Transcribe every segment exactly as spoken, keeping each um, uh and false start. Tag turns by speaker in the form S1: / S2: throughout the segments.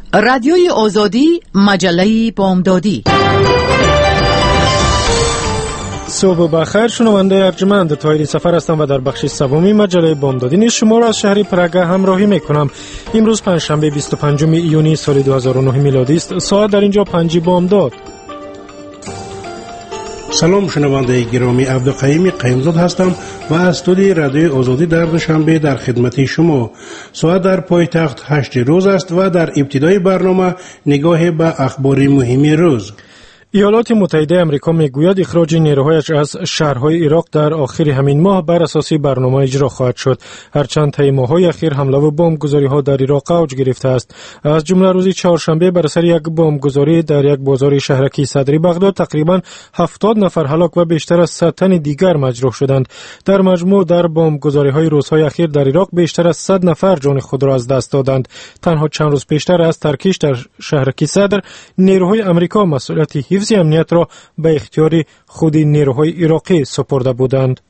S1: رادیوی آزادی، مجله بامدادی.
S2: صبح بخیر، شنونده ارجمند. طاهری سفر هستم و در بخش سومی مجله بامدادی نیز شما را از شهر پراگ همراهی میکنم. امروز پنجشنبه بیست و پنجم ایونی سال دو هزار و نه میلادی است. ساعت در اینجا پنج بامداد.
S3: سلام شنونده گرامی، عبدالقیوم قیمزاد هستم و از استودیوی رادیوی آزادی در دوشنبه در خدمت شما. ساعت در پایتخت هشت روز است و در ابتدای برنامه نگاه به اخبار مهم روز.
S2: ایالات متحده آمریکا میگوید اخراج نیروهایش از شهرهای عراق در آخر همین ماه بر اساس برنامه اجرا خواهد شد، هرچند طی ماه‌های اخیر حمله و بمبگذاری‌ها در عراق اوج گرفته است. از جمله روز چهارشنبه بر اثر یک بمبگذاری در یک بازار شهرکی صدر بغداد تقریباً هفتاد نفر هلاک و بیشتر از صد تن دیگر مجروح شدند. در مجموع در بمبگذاری‌های روزهای اخیر در عراق بیشتر از صد نفر جان خود را از دست دادند. تنها چند روز پیشتر از ترکیش در شهرکی صدر نیروهای آمریکا مسئولیت حفظ امنیت را به اختیار خود نیروهای عراقی سپرده بودند.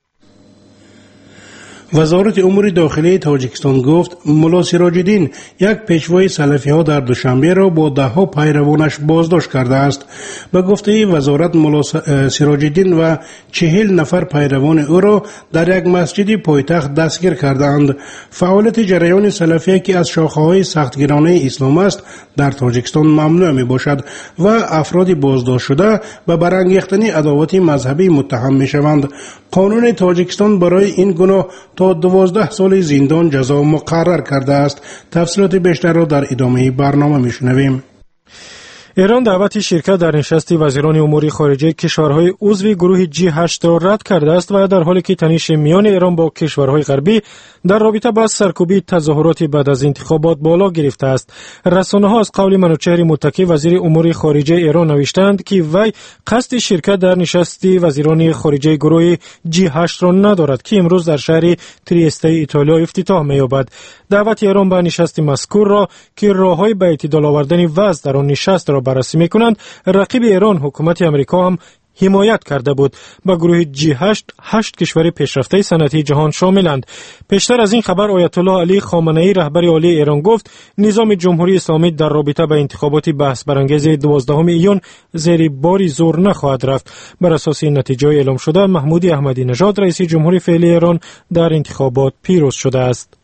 S3: وزارت امور داخلی تاجیکستان گفت ملا سراج الدین، یک پیشوای سلفی ها، در دوشنبه را با ده ها پیروانش بازداشت کرده است. به گفته وزارت ملا سراج الدین و چهل نفر پیروان او را در یک مسجد پایتخت دستگیر کردند. فعالیت جریان سلفی که از شاخه های سختگیرانه اسلام است در تاجیکستان ممنوع می باشد و افراد بازداشت شده به برانگیختن عداوت مذهبی متهم می شوند. قانون تاجیکستان برای این گناه تا دوازده سال زندان جزا مقرر کرده است. تفصیلات بیشتر را در ادامه برنامه میشنویم.
S2: ایران دعوت شرکت در نشست وزیران امور خارجه کشورهای عضو گروه جی هشت را رد کرده است و در حالی که تنش میان ایران با کشورهای غربی در رابطه با سرکوبی تظاهرات بعد از انتخابات بالا گرفته است. رسانه‌ها از قول منوچهر متکی وزیر امور خارجه ایران نوشتند که وی قصد شرکت در نشست وزیران خارجه گروه جی هشت را ندارد که امروز در شهر تریسته ایتالیا افتتاح می‌یابد. دعوت ایران به نشست مذکور را که راههای به اعتدال آوردن وضع در آن نشست را بررسی می‌کنند، رقیب ایران حکومت آمریکا هم حمایت کرده بود. با گروه جی هشت هشت کشور پیشرفته صنعتی جهان شاملند. پیشتر از این خبر آیت الله علی خامنه‌ای رهبر عالی ایران گفت نظام جمهوری اسلامی در رابطه با انتخابات بحث برانگیز دوازدهم ایون زیر بار زور نخواهد رفت. بر اساس این نتیجه اعلام شده محمود احمدی نژاد رئیس جمهوری فعلی ایران در انتخابات پیروز شده است.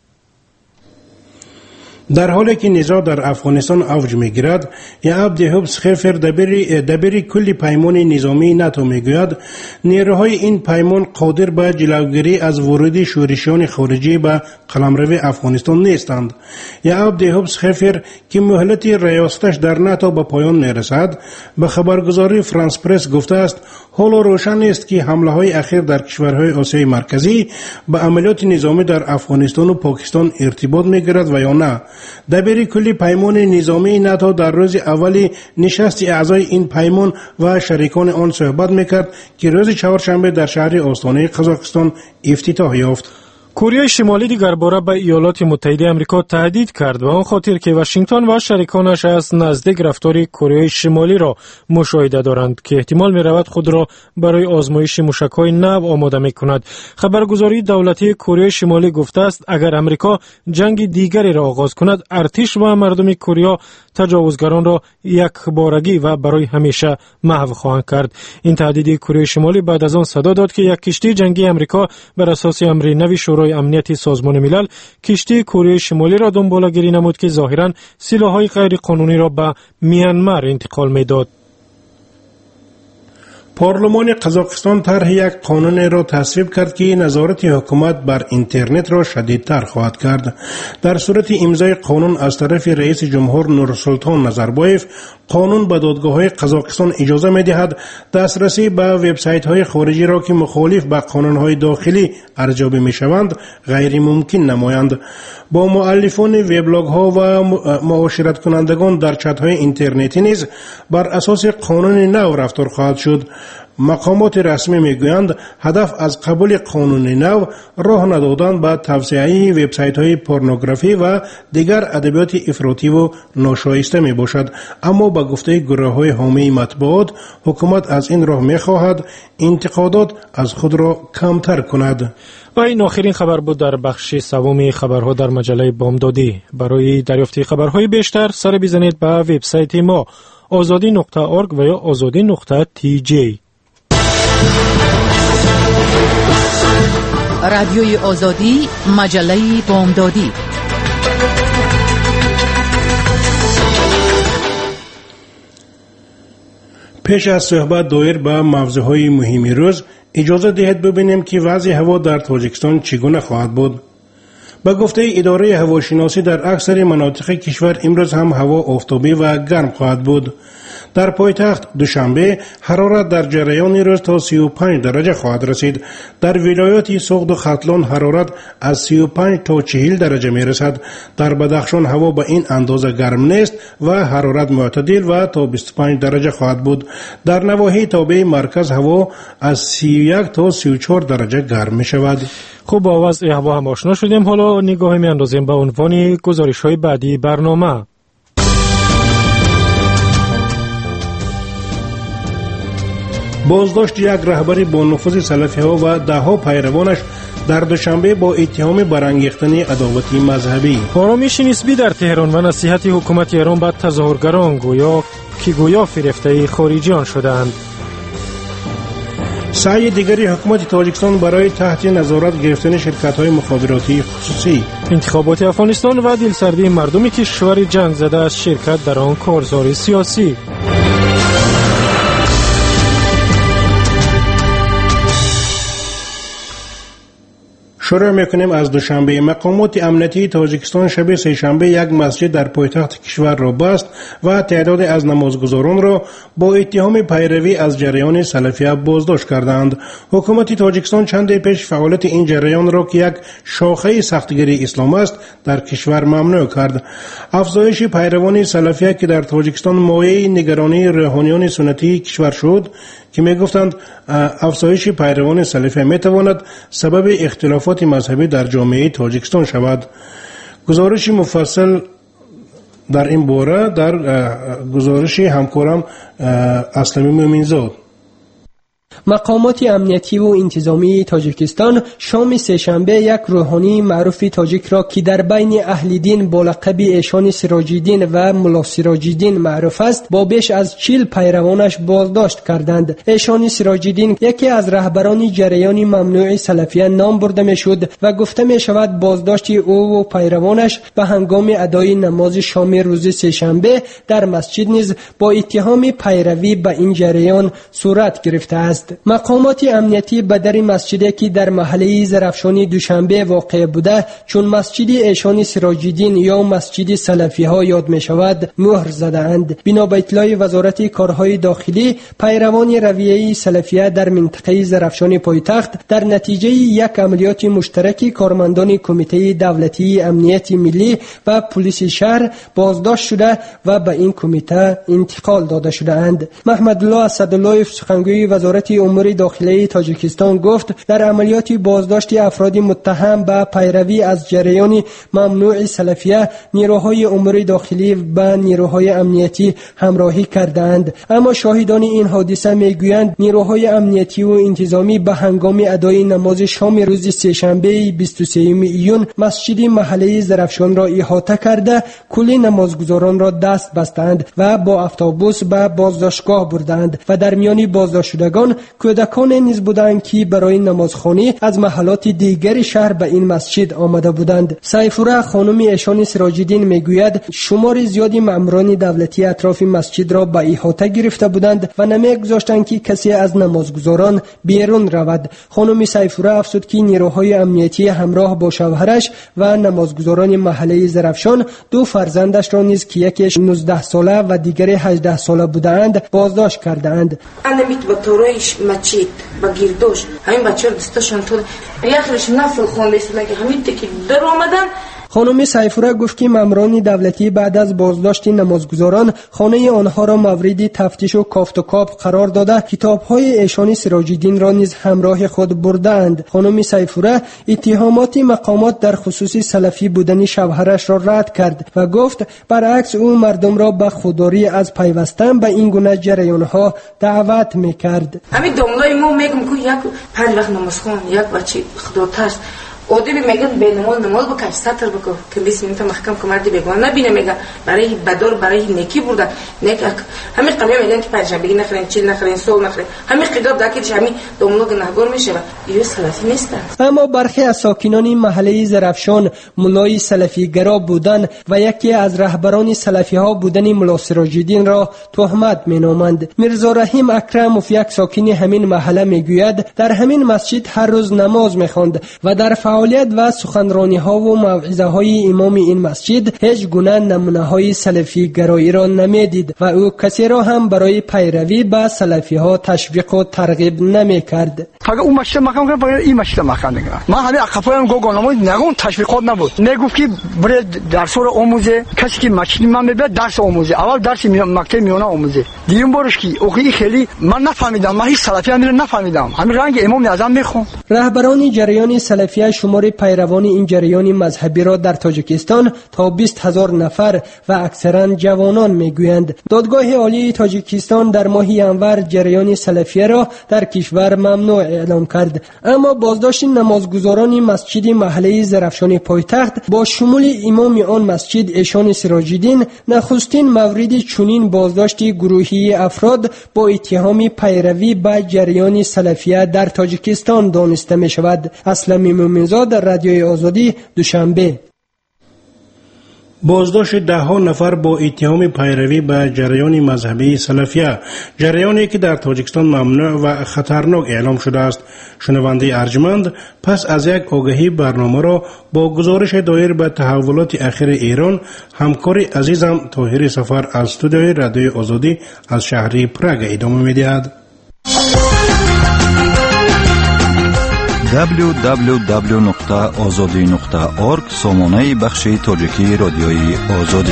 S3: در حالی که نزاع در افغانستان اوج می‌گیرد، یعقوب دیوبس خیفر دبیری دبیری کلی پیمان نظامی ناتو میگوید نیروهای این پیمان قادر به جلوگیری از ورود شورشیان خارجی به قلمرو افغانستان نیستند. یعقوب دیوبس خیفر که مهلت ریاستش در ناتو به پایان میرسد به خبرگزاری فرانس پرس گفته است حالا روشن است که حمله های اخیر در کشورهای آسیای مرکزی به عملیات نظامی در افغانستان و پاکستان ارتباط میگیرد و یا نه. دبیر کلی پیمان نظامی ناتو در روز اولی نشست اعضای این پیمان و شریکان آن صحبت میکرد که روز چهارشنبه در شهر آستانه قزاقستان افتتاح یافت.
S2: کره شمالی دیگر باره به ایالات متحده آمریکا تهدید کرد و آن خاطر که واشنگتن و شریکانش از نزدیک رفتار کره شمالی را مشاهده دارند که احتمال می رود خود را برای آزمایش موشک‌های نو آماده می کند. خبرگزاری دولتی کره شمالی گفته است اگر آمریکا جنگ دیگری را آغاز کند ارتش و مردم کره تجاوزگران را یک بارگی و برای همیشه محو خواهند کرد. این تهدید کره شمالی بعد از آن صدا داد که یک کشتی جنگی آمریکا بر اساس امر نوی شورای امنیت سازمان ملل کشتی کره شمالی را دنباله‌گیری نمود که ظاهراً سلاح‌های غیر قانونی را به میانمار انتقال می‌داد.
S3: پارلمان قزاقستان طرح یک قانون را تصویب کرد که نظارت حکومت بر اینترنت را شدیدتر خواهد کرد. در صورت امضای قانون از طرف رئیس جمهور نورسلطان نظربایف، قانون به دادگاه‌های قزاقستان اجازه می‌دهد دسترسی به وبسایت‌های خارجی را که مخالف با قانون‌های داخلی ارزیابی می‌شوند غیر ممکن نمایند. با مؤلفان وبلاگ‌ها و معاشرت کنندگان در چت‌های اینترنتی نیز بر اساس قانون نو رفتار خواهد شد. مقامات رسمی میگویند هدف از قبول قانون نو راه ندادن به توسعه وبسایت‌های پورنوگرافی و دیگر ادبیات افراطی و ناشایسته می باشد. اما به گفته گروه‌های حامی مطبوعات حکومت از این راه می‌خواهد انتقادات از خود را کمتر کند.
S2: و این آخرین خبر بود در بخش سوم خبرها در مجله بامدادی. برای دریافت خبرهای بیشتر سر بزنید به وبسایت ما آزادی نقطه اورگ و یا آزادی نقطه تی جی.
S1: رادیوی آزادی، مجله بامدادی.
S3: پیش از صحبت دایر به موضوعهای مهمی روز اجازه دهید ببینیم که وضع هوا در تاجیکستان چگونه خواهد بود. به گفته اداره هواشناسی در اکثر مناطق کشور امروز هم هوا آفتابی و گرم خواهد بود. در پایتخت دوشنبه حرارت در جریان روز تا سی و پنج درجه خواهد رسید. در ولایات سوغد و ختلان حرارت از سی و پنج تا چهل درجه می رسد. در بدخشان هوا به این اندازه گرم نیست و حرارت معتدل و تا بیست و پنج درجه خواهد بود. در نواحی تابع مرکز هوا از سی و یک تا سی و چهار درجه گرم می شود.
S2: خوب، با وضع هوا هم آشنا شدیم. حالا نگاه می اندازیم به عنوان گزارش های بعدی برنامه.
S3: بازداشت یک رهبر با نفوذ سلفی ها و ده ها پیروانش در دوشنبه با اتهام برانگیختن عداوتی مذهبی.
S2: آرامش نسبی در تهران و نصیحت حکومت ایران به تظاهرگران گویا که گویا فریفته خارجیان شدند.
S3: سعی دیگری حکومت تاجیکستان برای تحت نظارت گرفتن شرکت‌های مخابراتی خصوصی.
S2: انتخابات افغانستان و دلسردی مردم کشور جنگ زده از شرکت در آن کارزار سیاسی.
S3: شروع میکنیم از دوشنبه. مقامات امنیتی تاجیکستان شب سه‌شنبه یک مسجد در پایتخت کشور را بست و تعداد از نمازگزاران را با اتهام پیروی از جریان سلفیه بازداشت کردند. حکومت تاجیکستان چند پیش فعالیت این جریان را که یک شاخه سختگیری اسلام است در کشور ممنوع کرد. افزایش پیروان سلفیه که در تاجیکستان مایه نگرانی روحانیان سنتی کشور شد که می گفتند افزایش پیروان سلفیه می تواند سبب اختلافات مذهبی در جامعه تاجیکستان شود. گزارش مفصل در این باره در گزارش همکارم اسلمی مومنزاد.
S4: مقامات امنیتی و انتظامی تاجیکستان شام سه‌شنبه یک روحانی معروف تاجیک را که در بین اهل دین با لقب ایشان سراج‌الدین و ملا سراج‌الدین معروف است با بیش از چهل پیروانش بازداشت کردند. ایشان سراج‌الدین یکی از رهبران جریان ممنوع سلفیه نام برده میشد و گفته می شود بازداشت او و پیروانش به هنگام ادای نماز شام روز سه‌شنبه در مسجد نیز با اتهام پیروی به این جریان صورت گرفته است. مقامات امنیتی به در مسجدی که در محله زرفشانی دوشنبه واقع بوده چون مسجد ایشان سراج‌الدین یا مسجد سلفی ها یاد می شود مهر زدند. بنا به اطلاع وزارت کارهای داخلی پیروان رویه سلفیه در منطقه زرفشان پایتخت در نتیجه یک عملیات مشترک کارمندان کمیته دولتی امنیت ملی و پلیس شهر بازداشت شده و به این کمیته انتقال داده شده‌اند. محمد الله اسدالله سخنگوی وزارت امور داخلی تاجیکستان گفت در عملیات بازداشت افراد متهم به پیروی از جریان ممنوع سلفیه نیروهای امور داخلی و نیروهای امنیتی همراهی کردند. اما شاهدان این حادثه میگویند نیروهای امنیتی و انتظامی به هنگام ادای نماز شام روز سه‌شنبه بیست و سوم ایون مسجد محله زرفشان را احاطه کرده کل نمازگزاران را دست بستند و با اتوبوس به بازداشتگاه بردند و در میان بازداشت شدگان کودکان نیز بودند که برای نمازخوانی از محلات دیگر شهر به این مسجد آمده بودند. سیفوره خانم ایشان سراج‌الدین میگوید شمار زیادی ماموران دولتی اطراف مسجد را به احاطه گرفته بودند و نمیگذاشتند که کسی از نمازگزاران بیرون رود. خانم سیفوره افزود که نیروهای امنیتی همراه با شوهرش و نمازگزاران محله زرفشان دو فرزندش را نیز که یکیش نوزده ساله و دیگری هجده ساله بودند بازداشت کردند.
S5: مسجد با گیردوش همین بچه ها دستشان تو یخلش نفل خونده است که همین که در آمدن
S4: خانم سیفوره گفت که ماموران دولتی بعد از بازداشت نمازگزاران خانه آنها را مورد تفتیش و کافت و کاپ قرار داده کتاب‌های ایشان سراج الدین را نیز همراه خود بردند. خانم سیفوره اتهامات مقامات در خصوص سلفی بودن شوهرش را رد کرد و گفت برعکس او مردم را به خودداری از پیوستن به این گونه جریان‌ها دعوت می‌کرد.
S5: همین داملای ما میگم که یک پنج وقت نماز خوان، یک بچه خدا ترس آدمی میگن به نماز نماز بکش سطر بکن که بیست منت محکم که مردی بگوان نبینه میگن برای بدار برای نیکی بردن نیک همین قمی میگن که پنجشنبه نخرین چیل نخرین سول نخرین همین قداب داکیش همین دوملو گناهگار میشه و یه سلفی نیستن.
S4: اما برخی از ساکنان محله زرفشان مولای سلفی گرا بودن و یکی از رهبران سلفی ها بودن مولا سراج الدین را تهمت مینامند. میرزا رحیم اکرم یک ساکن همین محله میگوید در همین مسجد هر روز نماز میخواند و در فعالیت و سخنرانی ها و موعظه های امام این مسجد هیچ گونه نمونه های سلفی گرایی را نمیدید و او کسی را هم برای پیروی به سلفی ها تشویق و ترغیب نمی کرد.
S6: اگر اون مسجد مکان کنه باید این مسجد مکان کنه. من همین اقفایم گوگل نمود نگون تشویقات نبود. نگفت که برای درس رو آموزه کسی که مسجد من میبره درس آموزه اول درس مکتب میونه آموزه. دیگه بارش که اوقی خیلی من نفهمیدم من هیچ سلفی هم نفهمیدم. همین رنگ امام اعظم میخوام.
S4: رهبران جریان سلفی شمار پیروان این جریان مذهبی را در تاجیکستان تا بیست هزار نفر و اکثرا جوانان میگویند. دادگاه عالی تاجیکستان در ماه انور جریان سلفی را در کشور ممنوع اعلام کرد، اما بازداشت نمازگزاران مسجد محله زرفشان پایتخت با شمول امام آن مسجد ایشان سراج الدین نخستین مورد چنین بازداشت گروهی افراد با اتهام پیروی به جریان سلفی در تاجیکستان دانسته می شود. اسلمی مومنزاد در رادیوی آزادی دوشنبه.
S3: بازداشت ده ها نفر با اتهام پیروی به جریان مذهبی سلفیه، جریانی که در تاجیکستان ممنوع و خطرناک اعلام شده است. شنونده ارجمند، پس از یک آگهی برنامه را با گزارش دایر به تحولات اخیر ایران، همکار عزیزم طاهر سفر از استودیوی رادیوی آزادی از شهر پراگ ادامه می‌دهد.
S7: دبلیو دبلیو دبلیو نقطه آزادی نقطه اورگ سامانه بخش تاجیکی رادیوی آزادی.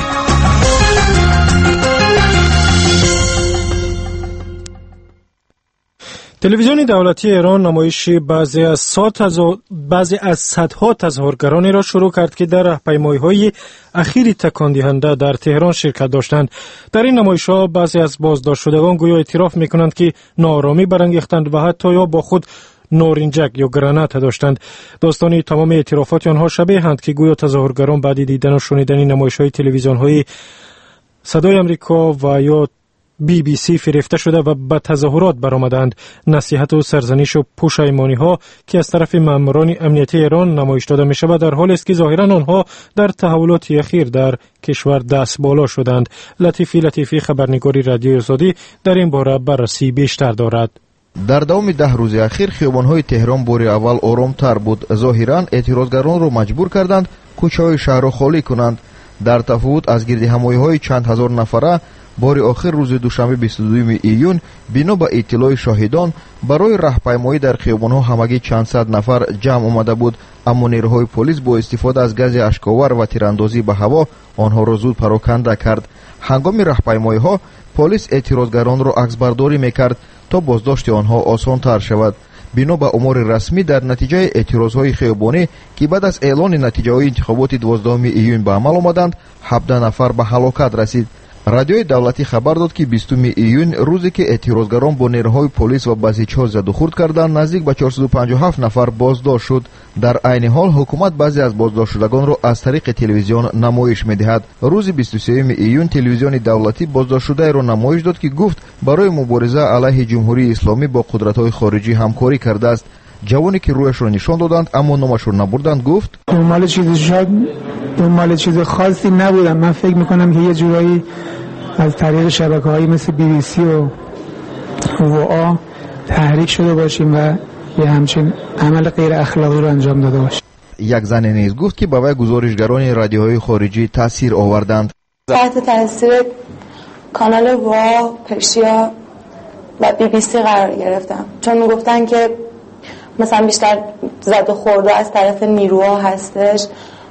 S2: تلویزیون دولتی ایران نمایش بعضی از صدها بعضی از صدها تظاهرگرانی را شروع کرد که در راهپیمایی‌های اخیر تکان دهنده در تهران شرکت داشتند. در این نمایش‌ها بعضی از بازداشت شدگان گویا اعتراف می‌کنند که ناآرامی برانگیختند و حتی یا با خود نارنجک یا گرانات داشتند. داستان تمام اعترافات آنها شبیه اند که گویا تظاهرگران بعد دیدن و شنیدن نمایش‌های تلویزیون‌های صدای آمریکا و یا بی بی سی فریفته شده و به تظاهرات برآمدند. نصیحت و سرزنش و پشیمانی‌ها که از طرف ماموران امنیتی ایران نمایش داده می‌شود در حالی است که ظاهراً آنها در تحولات اخیر در کشور دست بالا شدند. لطیفی لطیفی خبرنگاری رادیوی آزادی در این باره بررسی بیشتر دارد.
S8: در دوام ده روز اخیر خیابان‌های تهران بار اول آرام‌تر بود. ظاهراً اعتراضگران را مجبور کردند کوچه‌های شهر را خالی کنند. در تفاوت از گردهمایی‌های چند هزار نفره بار آخر روز دوشنبه بیست و دوم ایون بنا به اطلاع شاهدان برای راهپیمایی در خیابان‌ها همگی چند صد نفر جمع آمده بود، اما نیروهای پلیس با استفاده از گاز اشک‌آور و تیراندازی به هوا آنها را زود پراکنده کرد. هنگام راهپیمایی‌ها پلیس اعتراضگران را عکسبرداری می‌کرد تا بازداشت آنها آسان‌تر شود. بنا به امور رسمی در نتیجه اعتراض‌های خیابانی که بعد از اعلان نتیجه‌های انتخابات دوازدهم ایون به عمل آمدند، هفده نفر به هلاکت رسید. رادیوی دولتی خبر داد که بیستم ایون روزی که اعتراضگران با نیروهای پلیس و بازیچ‌ها زد و خورد کردند نزدیک به چهارصد و پنجاه و هفت نفر بازداشت شد. در عین حال حکومت بعضی از بازداشت شدگان را از طریق تلویزیون نمایش می‌دهد. روز بیست و سوم ایون تلویزیون دولتی بازداشت شده را نمایش داد که گفت برای مبارزه علیه جمهوری اسلامی با قدرت‌های خارجی همکاری کرده است. جوانی که رویش را نشان دادند اما نامش را نبردند گفت
S9: دنبال چیزی شد دنبال چیز خاصی نبودم. من فکر میکنم که یه جورایی از طریق شبکه‌های مثل بی بی سی و وآ تحریک شده باشیم و یه همچین عمل غیر اخلاقی رو انجام داده باشیم.
S8: یک زن نیز گفت که به وی گزارشگران رادیوهای خارجی تاثیر آوردند.
S10: تحت تاثیر کانال وآ، پرشیا و بی بی سی قرار گرفتم، چون میگفتن که مثلا بیشتر زد و خورده از طرف نیروها هستش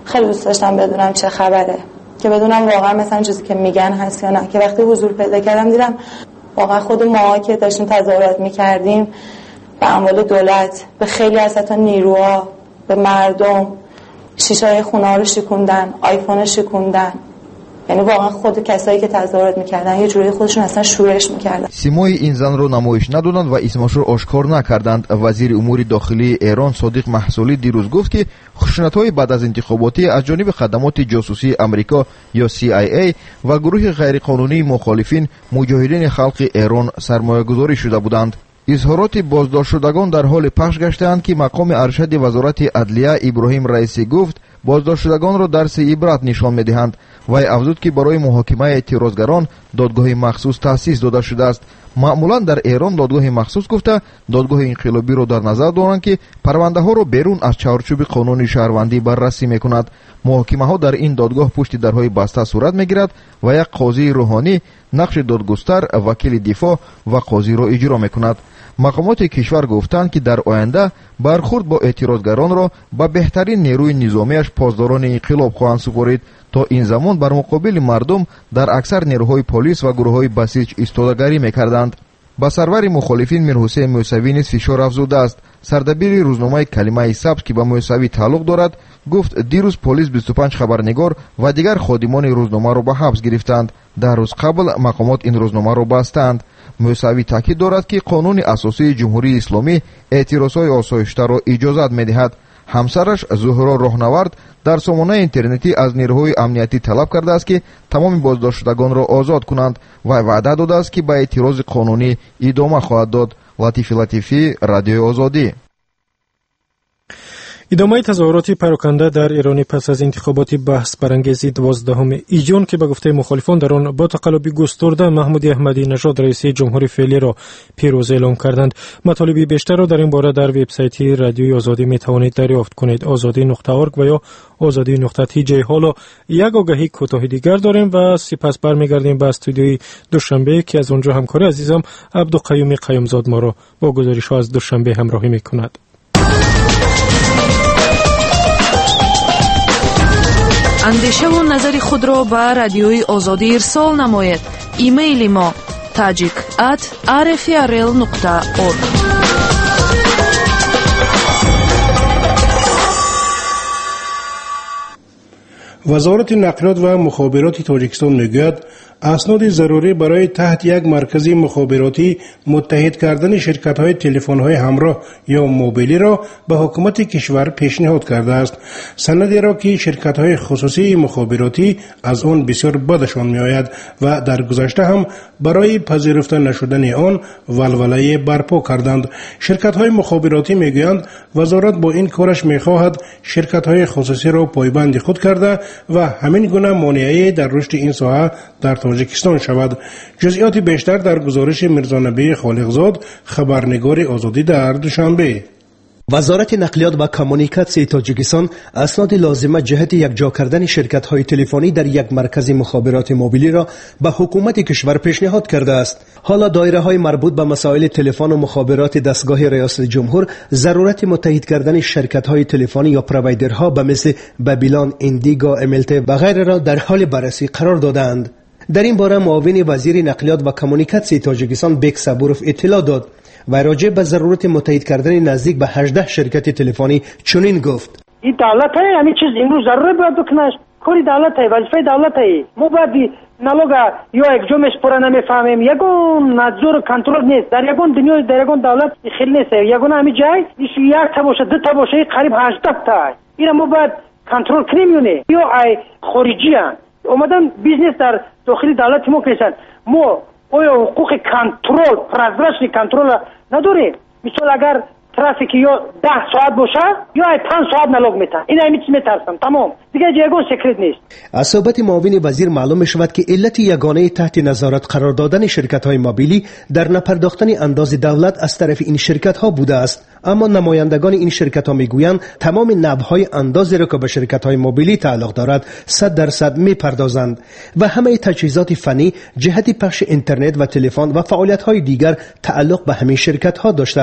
S10: خیلی دوست داشتم بدونم چه خبره، که بدونم واقعا مثلا چیزی که میگن هست یا نه. که وقتی حضور پیدا کردم دیدم واقعا خود ما که داشتیم تظاهرات میکردیم به اموال دولت، به خیلی از حتی نیروها، به مردم شیشه‌های خونه رو شکوندن، آیفون شکوندن. یعنی واقعا خود کسایی که تظاهرات میکردن یه جوری خودشون اصلا شورش میکردن.
S8: سیمای این زن رو نمایش ندادند و اسمش رو آشکار نکردند. وزیر امور داخلی ایران صادق محصولی دیروز گفت که خشونت‌های بعد از انتخاباتی از جانب خدمات جاسوسی آمریکا یا سی آی ای و گروه غیرقانونی مخالفین مجاهدین خلق ایران سرمایه‌گذاری شده بودند. اظهارات بازداشت شدگان در حال پخش گشتند که مقام ارشد وزارت عدلیه ابراهیم رئیسی گفت بازداشت شدگان را درس عبرت نشان می‌دهند. وی افزود که برای محاکمه اعتراضگران دادگاه مخصوص تأسیس داده شده است. معمولا در ایران دادگاه مخصوص گفته دادگاه انقلابی را در نظر دارند که پرونده ها را بیرون از چارچوب قانون شهروندی بررسی میکند. محاکمه ها در این دادگاه پشت درهای بسته صورت میگیرد و یک قاضی روحانی نقش دادگستر، وکیل دفاع و قاضی را اجرا میکند. مقامات کشور گفتند که در آینده برخورد با اعتراضگران را با بهترین نیروی نظامیش پاسداران انقلاب خواهند سپارید. تا این زمان بر مقابل مردم در اکثر نیروهای پلیس و گروههای بسیج ایستادگی میکردند. با سرور مخالفین میرحسین موسوی نیز فشار افزوده است. سردبیر روزنامه کلمه سبز که به موسوی تعلق دارد گفت دیروز پلیس بیست و پنج خبرنگار و دیگر خادمان روزنامه را به حبس گرفتند. در روز قبل مقامات این روزنامه را بستند. موسوی تاکید دارد که قانون اساسی جمهوری اسلامی اعتراضهای آسایشته را اجازت میدهد. همسرش زهرا راهنورد در سامانه اینترنتی از نیروهای امنیتی طلب کرده است که تمام بازداشت شدگان را آزاد کنند و وعده داده است که به اعتراض قانونی ادامه خواهد داد. لطیفی لطیفی، رادیوی آزادی.
S2: ادامه تظاهرات پراکنده در ایران پس از انتخابات بحث برانگیز دوازدهم ایجون که به گفته مخالفان در آن با تقلبی گسترده محمود احمدی نژاد رئیس جمهوری فعلی را پیروز اعلام کردند. مطالب بیشتر را در این باره در وبسایت رادیوی آزادی می توانید دریافت کنید. آزادی نقطه اورگ و یا آزادی نقطه تی جی. حالا یک آگهی کوتاه دیگر داریم و سپس برمیگردیم به استودیوی دوشنبه که از اونجا همکار عزیزم عبدالقیوم قیومزاد ما را با گزارش‌ها از دوشنبه همراهی می‌کند.
S1: اندیشه و نظر خود را به رادیوی آزادی ارسال نماید. ایمیل ما tajik at r f r l نقطه org.
S3: وزارت نقلیات و مخابرات تاجیکستان میگوید اسناد ضروری برای تحت یک مرکز مخابراتی متحد کردن شرکت‌های تلفن‌های همراه یا موبیلی را به حکومت کشور پیشنهاد کرده است. سندی را که شرکت‌های خصوصی مخابراتی از آن بسیار بدشان می‌آید و در گذشته هم برای پذیرفته نشدن آن ولوله برپا کردند. شرکت‌های مخابراتی میگویند وزارت با این کارش می‌خواهد شرکت‌های خصوصی را پایبند خود کرده و همین گونه مانعی در رشد این ساحه در تاجیکستان شود. جزئیات بیشتر در گزارش میرزانبی خالقزاد، خبرنگار آزادی در دوشنبه.
S11: وزارت نقلیات و کمونیکاسیون تاجیکستان اسناد لازمه جهت یکجا کردن شرکت‌های تلفنی در یک مرکز مخابرات موبیلی را به حکومت کشور پیشنهاد کرده است. حالا دایره‌های مربوط به مسائل تلفن و مخابرات دستگاه ریاست جمهور ضرورت متحد کردن شرکت‌های تلفنی یا پروایدرها به مثل بابیلان، ایندیگو، املت و غیره را در حال بررسی قرار دادند. در این باره معاون وزیر نقلیات و کمونیکاسیون تاجیکستان بیک صبورف اطلاع داد و راجع به ضرورت متحد کردن نزدیک به هجده شرکت تلفنی چنین گفت:
S12: این دولت های همین چیز امروز ضروری باید بکنش، کاری دولت های، وظیفه دولت های. ما باید نلوگا یا یک جمعش پورا نمیفهمیم، یگون نظر کنترل نیست در یگون دنیا، در یگون دولت خیلی نیست. یگون همین جای ایش یک تا باشه، دو تا باشه، قریب هجده تا. اینا ما باید کنترل کنیم یونه یا ای خارجی هست اومدن بیزنس در داخلی دولت ما کشن. ما آیا حقوق کنترل، پرازرشی کنترل نداریم؟ مثلا اگر ترافیک یا ده ساعت باشه یا پنج ساعت نلوگ میتن، این همیچ میترسن. تمام دیگه جایگون سکرت نیست.
S11: از صحبت معاون وزیر معلوم میشود که علت یگانه تحت نظارت قرار دادن شرکت های موبیلی در نپرداختن انداز دولت از طرف این شرکت ها بوده است. اما نمایندگان این شرکت ها میگویند تمام نبهای اندازی را که به شرکت های موبیلی تعلق دارد صد درصد میپردازند و همه تجهیزات فنی جهت پخش اینترنت و تلفن و فعالیت های دیگر تعلق به همین شرکت ها داشته است.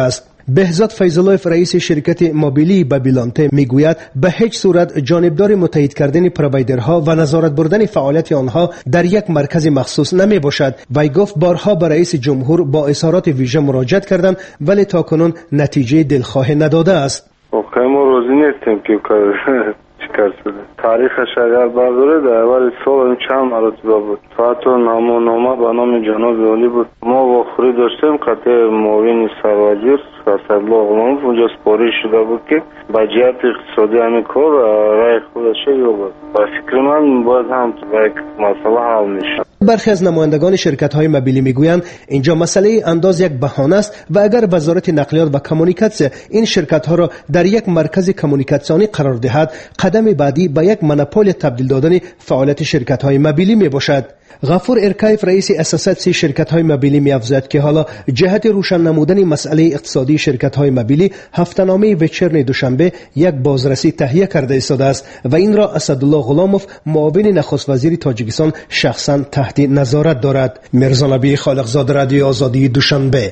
S11: بهزاد فیض‌الله رئیس شرکت موبیلی بابیلانته میگوید به هیچ صورت جانبدار متحد کردن پرووایدرها و نظارت بردن فعالیت آنها در یک مرکز مخصوص نمی باشد. وی گفت بارها به رئیس جمهور با اظهارات ویژه مراجعت کردند ولی تاکنون نتیجه دلخواه نداده است.
S13: واقعا ما راضی نیستیم که چیکار شده. تاریخش اگر برداره در اول سال چند مرتبه بود. حتی نامه نامه به نام جناب عالی بود. ما واخوری داشتیم قطع معاون سروزیر اسدالله غلامov اونجا سپارش شده بود که با جهت اقتصادی همین کار رای خودش یابد. با فکر من باید هم یک مسئله حل میشه.
S11: برخی از نمایندگان شرکت‌های موبیلی میگویند اینجا مسئله انداز یک بهانه است و اگر وزارت نقلیات و کمونیکاسیون این شرکت‌ها را در یک مرکز کمونیکاسیونی قرار دهد، قدم بعدی به یک مونوپول تبدیل دادن فعالیت شرکت‌های موبیلی میباشد. غفور ارکایف رئیس اساسیاسیون شرکت‌های موبیلی می‌افزاید که حالا جهت روشن نمودن مسئله اقتصادی شرکت‌های موبیلی هفته‌نامه وچرن دوشنبه یک بازرسی تهیه کرده ایستاده است و این را اسدالله غلامov معاون نخست وزیر تاجیکستان شخصاً تحت نظارت دارد. مرزا نبی خالقزاده، رادیو آزادی، دوشنبه.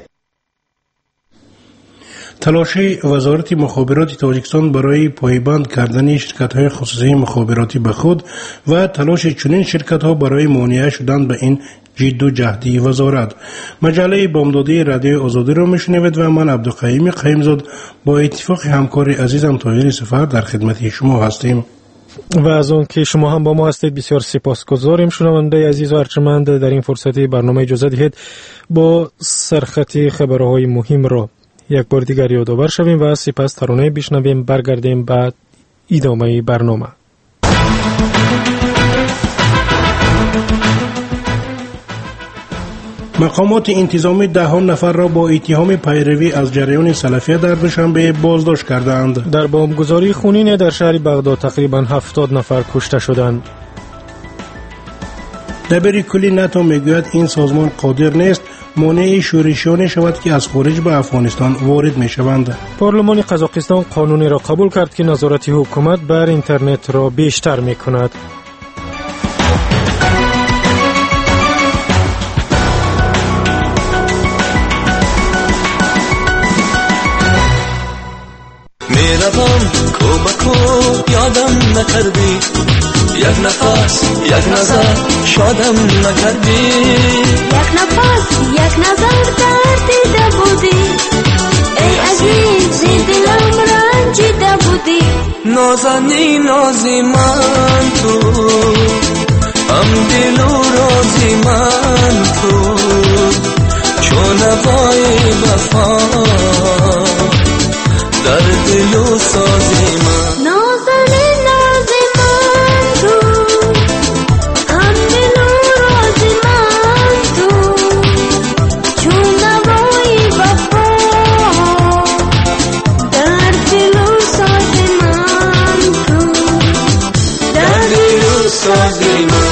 S3: تلاش وزارت مخابرات تاجیکستان برای پایبند کردن شرکت‌های خصوصی مخابراتی به خود و تلاش چنین شرکت‌ها برای مانع شدن به این جد و جهدی وزارت. مجله بامدادی رادیو آزادی را میشنوید و من عبدالقیوم قیمزاد با اتفاق همکار عزیزم طاهر سفر در خدمت شما هستیم.
S2: و از اون که شما هم با ما هستید بسیار سپاسگزاریم. شنونده عزیز و ارجمند، در این فرصتی برنامه اجازه دهید با سرخط خبرهای مهم را یک بار دیگر یادآور شویم و سپس ترانه بشنویم، برگردیم بعد ادامه برنامه.
S3: مقامات انتظامی دهان نفر را با اتهام پیروی از جریان سلفیه در دوشنبه بازداشت کردند.
S2: در بمبگذاری خونین در شهر بغداد تقریبا هفتاد نفر کشته شدند.
S3: دبیر کلی ناتو میگوید این سازمان قادر نیست مانع شورشیان شود که از خارج به افغانستان وارد می شوند.
S2: پارلمان قزاقستان قانونی را قبول کرد که نظارت حکومت بر اینترنت را بیشتر می کند.
S14: میروم کوبکو یادم نکردی، یک نفس یک نظر شادم نکردی،
S15: یک نفس یک نظر دردیده بودی، ای عزیز دلم رنجیده بودی.
S14: نازنی نازی من تو، هم دل و رازی من تو، چون نوای وفا در دل و سازی من.
S15: نازنی نازی من تو، هم دل و رازی من تو، چون نوای وفا در دل و سازی من تو، در دل و سازی من.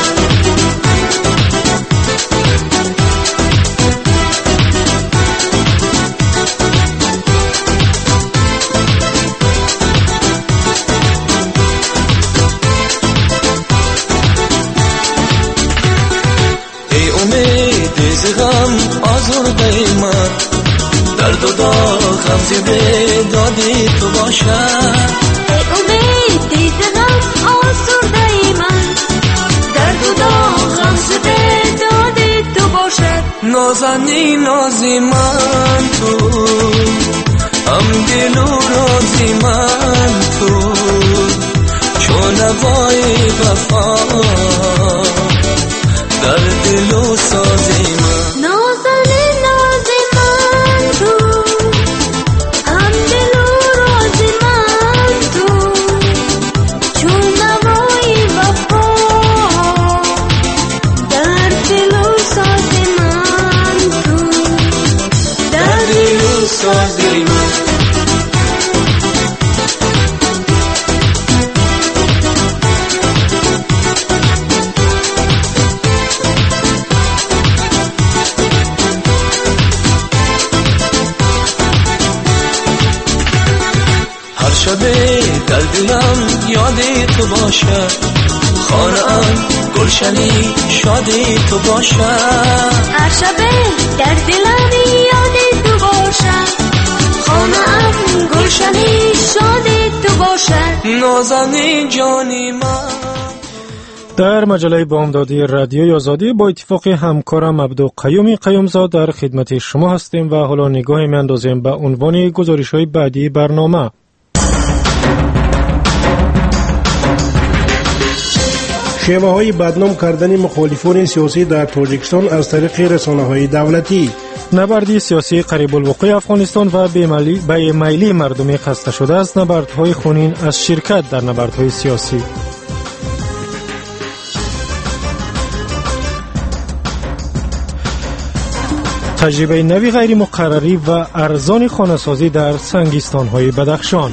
S14: غم آزرده من، درد و داغ غم زده دادی تو باشد.
S15: ای امید دید غم آزرده من، درد و داغ غم زده دادی تو باشد.
S14: نازنی نازی من تو، هم دل و رازی من تو، چون نوای وفا در دل و سازی من.
S15: نازنی نازی من تو، هم دل و رازی من تو، چون نوای وفا در دل و سازی من تو، در دل و سازی من.
S14: شبه در دلم یادی تو باشد، خانه‌ام گلشنی شادی تو باشد.
S15: هر شبه در دلم یادی تو باشد، خانه‌ام گلشنی شادی تو باشد
S14: نازنین جانی من.
S2: در مجله بامدادی رادیوی آزادی با اتفاق همکارم عبدو قیومی قیومزاد در خدمت شما هستیم و حالا نگاهی می‌اندازیم به عنوان گزارش‌های بعدی برنامه.
S3: شیوه های بدنام کردن مخالفان سیاسی در تاجیکستان از طریق رسانه های دولتی.
S2: نبرد سیاسی قریب الوقوع افغانستان و به میلی مردمی خسته شده است. نبردهای خونین از شرکت در نبردهای سیاسی. تجربه نوی غیر مقرری و ارزان خانه‌سازی در سنگستان‌های بدخشان.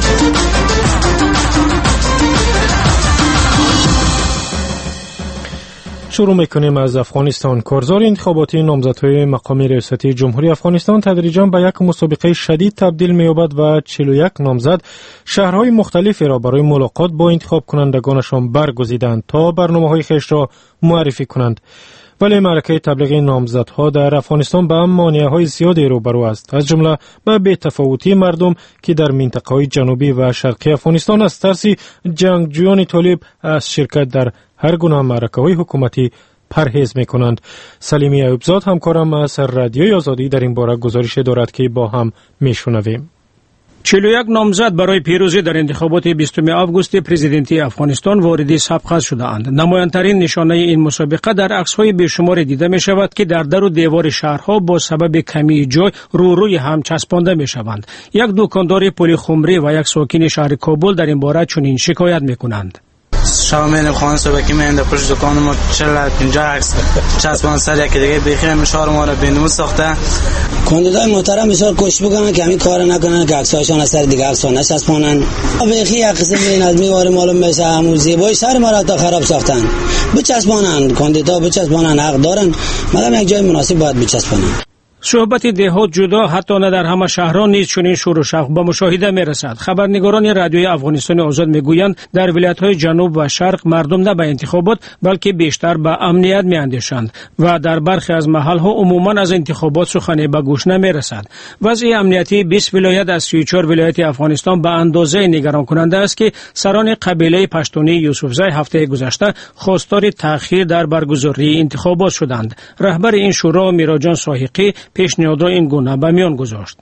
S2: شروع میکنیم از افغانستان. کارزار انتخاباتی نامزدهای مقام ریاستی جمهوری افغانستان تدریجاً به یک مسابقه شدید تبدیل می‌یابد و چهل و یک نامزد شهرهای مختلفی را برای ملاقات با انتخاب کنندگانشان برگزیدند تا برنامه‌های خویش را معرفی کنند. ولی معرکه تبلیغ نامزدها در افغانستان به مانع‌های زیادی روبرو است، از جمله به بی‌تفاوتی مردم که در منطقه‌های جنوبی و شرقی افغانستان از ترس جنگجویان طالب از شرکت در هر گونه معرکه‌های حکومتی پرهیز می‌کنند. سلیمی ایوبزاد همکارم از رادیوی آزادی در این باره گزارش دارد که با هم می‌شنویم.
S16: چهل و یک نامزد برای پیروزی در انتخابات بیستم آگوست پرزیدنتی افغانستان وارد صف شده‌اند. نمایان‌ترین نشانه این مسابقه در عکس‌های بیشمار دیده می‌شود که در در و دیوار شهرها با سبب کمی جای رو روی هم چسبانده می‌شوند. یک دکاندار پل خمری و یک ساکن شهر کابل در این باره چنین شکایت می‌کنند.
S17: شامل خان صبح که من در پشت دکان ما چهل پنجاه عکس چسبان سر یکی دیگه بخیر مشار ما را بینمون ساخته.
S18: کاندیدای محترم بسیار کوشش بکنن که همین کار نکنن که عکساشون از سر دیگه عکس‌ها نچسبونن. بخیر یک قسم این از میوار معلوم میشه همون زیبایی شهر ما را تا خراب ساختن. بچسبونن کاندیدا بچسبونن حق دارن، مگر یک جای مناسب باید بچسبونن.
S16: صحبت دهات جدا حتی نه در همه شهران نیز چنین شور و شوق به مشاهده میرسد. خبرنگاران رادیوی افغانستان آزاد میگویند در ولایت‌های جنوب و شرق مردم نه به انتخابات بلکه بیشتر به امنیت میاندیشند و در برخی از محل‌ها عموما از انتخابات سخنی به گوش نمیرسد. وضع امنیتی بیست ولایت از سی و چهار ولایت افغانستان به اندازه نگران کننده است که سران قبیله پشتونی یوسفزای هفته گذشته خواستار تأخیر در برگزاری انتخابات شدند. رهبر این شورا میراجان ساحقی پیشنهاد را این گونه به میان گذاشت.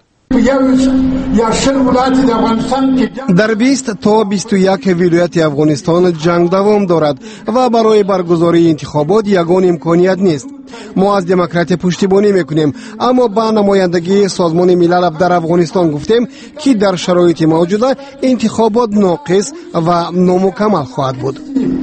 S19: در بیست تا بیست و یک ولایت افغانستان جنگ دوام دارد و برای برگزاری انتخابات یگان امکانیت نیست. ما از دموکراسی پشتیبانی میکنیم، اما با نمایندگی سازمان ملل در افغانستان گفتیم که در شرایط موجوده انتخابات ناقص و نامکمل خواهد بود.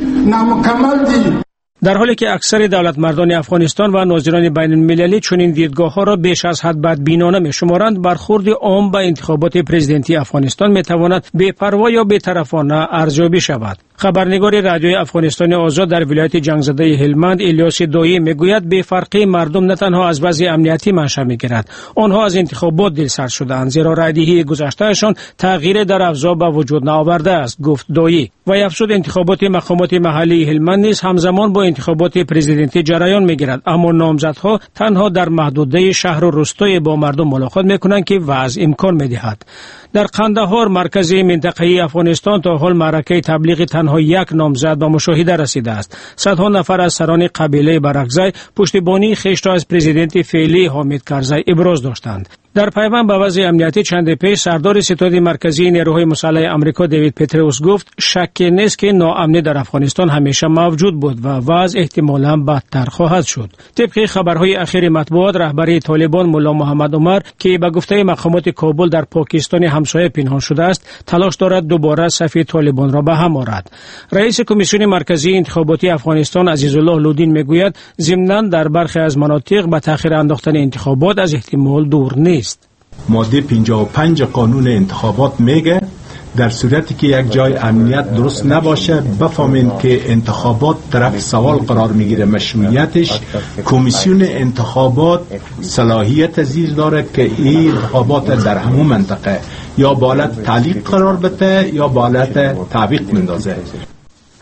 S16: نامکمل دی در حالی که اکثر دولت مردان افغانستان و ناظران بین المللی چنین دیدگاه ها را بیش از حد بدبینانه می‌شمارند، برخورد عام به انتخابات پرزیدنتی افغانستان می‌تواند بی‌پروا یا بی‌طرفانه ارزیابی شود. خبرنگار رادیوی افغانستان آزاد در ولایت جنگزده هلمند الیاس دایی میگوید بی‌فرقی مردم نه تنها از وضع امنیتی منشأ می‌گیرد، آنها از انتخابات دلسرد شده‌اند، زیرا رایدهی گذشتهشان تغییر در اوضاع به وجود نآورده است، گفت دایی. و افزود انتخابات مقامات محلی هلمند نیز همزمان با انتخابات پرزیدنتی جریان می‌گیرد، اما نامزدها تنها در محدوده شهر و روستای با مردم ملاقات می‌کنند که وضع امکان می‌دهد. در قندهار مرکز منطقه‌ای افغانستان تا حال معرکه تبلیغ تنها یک نامزد به مشاهده رسیده است. صدها نفر از سران قبیله برکزای پشتیبانی خویش را از پرزیدنت فعلی حامد کرزی ابراز داشتند. در پیوند به وضع امنیتی چند پیش سردار ستاد مرکزی نیروهای مسلح آمریکا دیوید پتروس گفت شک نیست که ناامنی در افغانستان همیشه موجود بود و وضع احتمالاً بدتر خواهد شد. طبق خبرهای اخیر مطبوعات، رهبر طالبان ملا محمد عمر که به گفته مقامات کابل در پاکستان همسایه پنهان شده است، تلاش دارد دوباره صف طالبان را به هم آورد. رئیس کمیسیون مرکزی انتخاباتی افغانستان عزیزالله لودین میگوید ضمناً در برخی از مناطق به تأخیر انداختن انتخابات از احتمال دور نیست.
S20: ماده پنجاه و پنج قانون انتخابات میگه در صورتی که یک جای امنیت درست نباشه بفهمین که انتخابات طرف سوال قرار میگیره مشروعیتش. کمیسیون انتخابات صلاحیت زیر داره که این انتخابات در همون منطقه یا بالت تعلیق قرار بده یا بالت تعویق مندازه.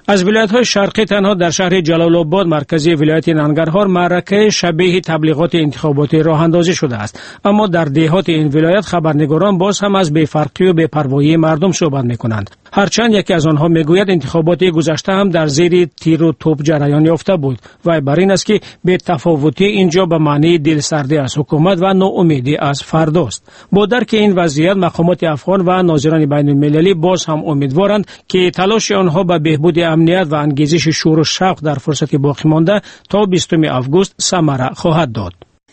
S16: از ولایت‌های شرقی تنها در شهر جلال آباد مرکزی ولایت ننگرهار معرکه شبیه تبلیغات انتخاباتی راه اندازی شده است، اما در دهات این ولایت خبرنگاران باز هم از بی‌فرقی و بی‌پروایی مردم صحبت می‌کنند. هرچند یکی از آنها میگوید انتخابات گذشته هم در زیر تیر و توپ جریان یافته بود و بر این است که بی‌تفاوتی اینجا به معنی دلسردی از حکومت و ناامیدی از فرداست. با درک این وضعیت مقامات افغان و ناظران بین المللی باز هم امیدوارند که تلاش آنها به بهبود امنیت و انگیزش شور و شوق در فرصت باقی مانده تا بیستم آگوست ثمره خواهد داد.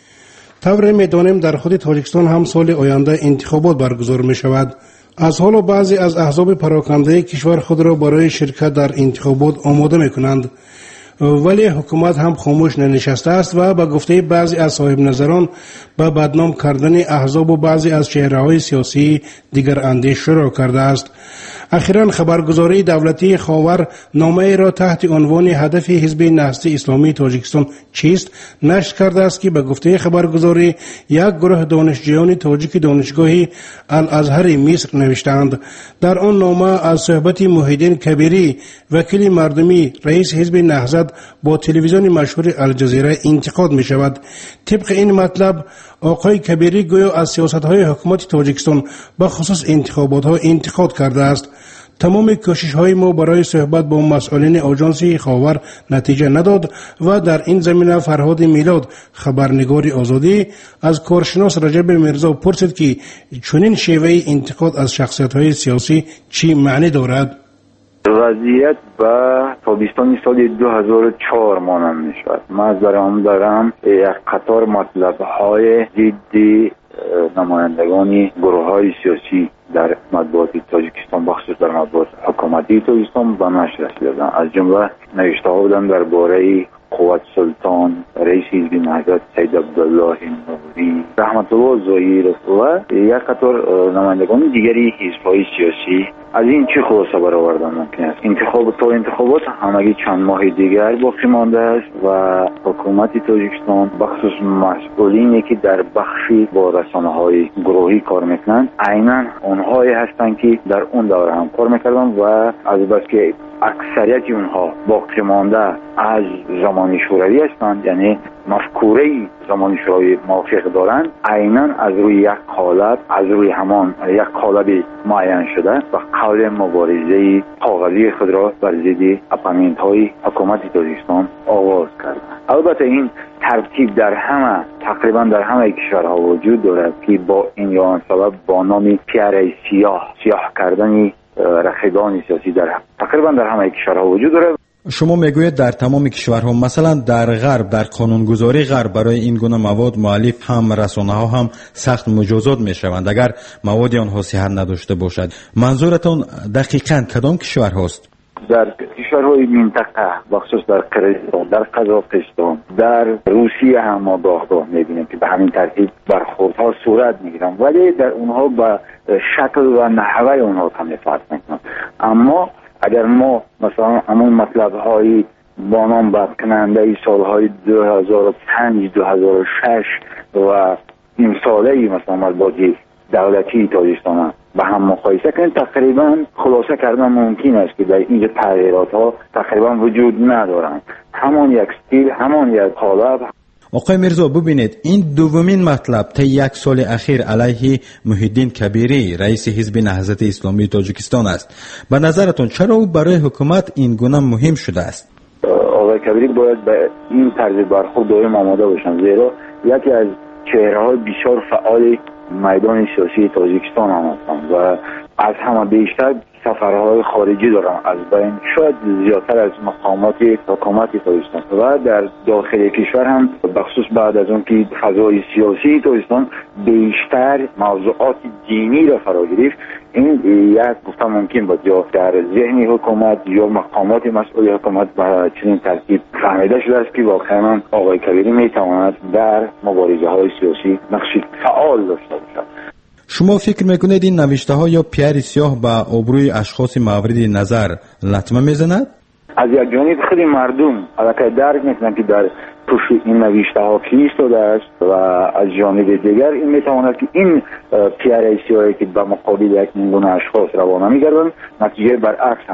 S3: طور می‌دانیم در خود تاجیکستان هم سال آینده انتخابات برگزار می‌شود. از حال بعضی از احزاب پراکنده کشور خود را برای شرکت در انتخابات آماده می‌کنند، ولی حکومت هم خاموش ننشسته است و به گفته بعضی از صاحب نظران به بدنام کردن احزاب و بعضی از چهره‌های سیاسی دیگر اندیش شروع کرده است. اخیراً خبرگزاری دولتی خاور نامه را تحت عنوان هدف حزب نهضت اسلامی تاجیکستان چیست نشر کرده است که به گفته خبرگزاری یک گروه دانشجویان تاجیک دانشگاه الازهر مصر نوشتند. در آن نامه از صحبت محیدین کبیری وکیل مردمی رئیس حزب نهضت با تلویزیون مشهور الجزیره انتقاد می شود. طبق این مطلب آقای کبیری گویا از سیاست‌های حکومت تاجیکستان به خصوص انتخابات‌ها انتقاد کرده است. تمام کوشش‌های ما برای صحبت با مسئولین آژانس خاور نتیجه نداد و در این زمینه فرهاد میلاد خبرنگار آزادی از کارشناس رجب میرزا پرسید که چنین شیوه انتقاد از شخصیت‌های سیاسی چی معنی دارد؟
S21: وضعیت به تابستان سال دو هزار و چهار مانند می شود. من از درام دارم یک قطار مطلب های جدی نمایندگان گروه های سیاسی در مطبوعات تاجیکستان بخصوص در مطبوعات حکومتی تاجیکستان به نشر رسیدند. از جمله نوشته ها بودند درباره قوت سلطان، رئیس حزب نهضت سید عبدالله نوری، رحمت الله ظاهر و یک قطار نمایندگان دیگری حزب‌های سیاسی. از این چه خلاصه برآوردن ممکن است؟ انتخابات تا انتخابات همگی چند ماه دیگر باقی مانده است و حکومت تاجیکستان بخصوص مسئولینی که در بخشی با رسانه‌های گروهی کار میکنند عیناً اونهایی هستند که در اون دوره هم کار میکردن و از بس که اکثریت اونها باقی مانده از زمان شوروی هستند، یعنی مفکوره زمان شوروی موافق دارند، عیناً از روی یک قالب از روی همان یک قالب معین شده و قول مبارزه کاغذی خود را بر ضد اپاننت‌های حکومت تاجیکستان آغاز کردند. البته این ترتیب در همه تقریبا در همه کشورها وجود دارد که با این یا آن سبب با نام پیاره سیاه سیاه کردن رقیبان سیاسی در تقریبا در همه کشورها وجود دارد.
S22: شما میگوید در تمام کشورها، مثلا در غرب در قانونگذاری غرب برای این گونه مواد مؤلف هم رسانه ها هم سخت مجازات میشوند اگر مواد آنها صحت نداشته باشد. منظورتون دقیقاً کدام کشور هاست؟
S21: در کشورهای منطقه بخصوص در قرقیزستان، در قزاقستان، در روسیه هم ما گاه گاه میبینیم که به همین ترتیب برخوردها صورت میگیرن، ولی در اونها به شکل و نحوه اونها کمی فرق میکنن. اما اگر ما مثلا همون مطلب های با نام بدکننده ای سالهای دو هزار و پنج دو هزار و شش و این ساله مثلا مطبوعات دولتی تاجیکستان به هم مقایسه کنید، تقریبا خلاصه کردن ممکن است که در این تغییرات ها تقریبا وجود ندارند. همان یک استیل، همان یک قالب.
S22: آقای میرزا ببینید، این دومین مطلب تا یک سال اخیر علیه محیدین کبیری رئیس حزب نهضت اسلامی تاجیکستان است. به نظرتون چرا او برای حکومت این گونه مهم شده است؟
S21: آقای کبیری باید به این طرز برخورد دائم آماده باشند، زیرا یکی از چهره‌های بسیار فعال میدان سیاسی تاجیکستان هستند و از همه بیشتر سفرهای خارجی دارن، از بین شاید زیادتر از مقامات حکومت تاجیکستان و در داخل کشور هم بخصوص بعد از اون که فضای سیاسی تاجیکستان بیشتر موضوعات دینی را فرا گرفت، این یک گفتم ممکن بود یا در ذهن حکومت یا مقامات مسئول حکومت به چنین ترتیب فهمیده شده است که واقعا آقای کبیری میتواند در مبارزه های سیاسی نقشی فعال داشته باشد.
S22: شما فکر میکنید این نوشته ها یا پیار سیاه به آبروی اشخاص مورد نظر لطمه میزند؟
S21: از یک جانب خیلی مردم البته درک میکنند که در پشت این نوشته ها کی ایستاده است و از جانب دیگر این میتواند که این پیار سیاهی که به مقابل یک گونه اشخاص روانه میگردند نتیجه برعکس هم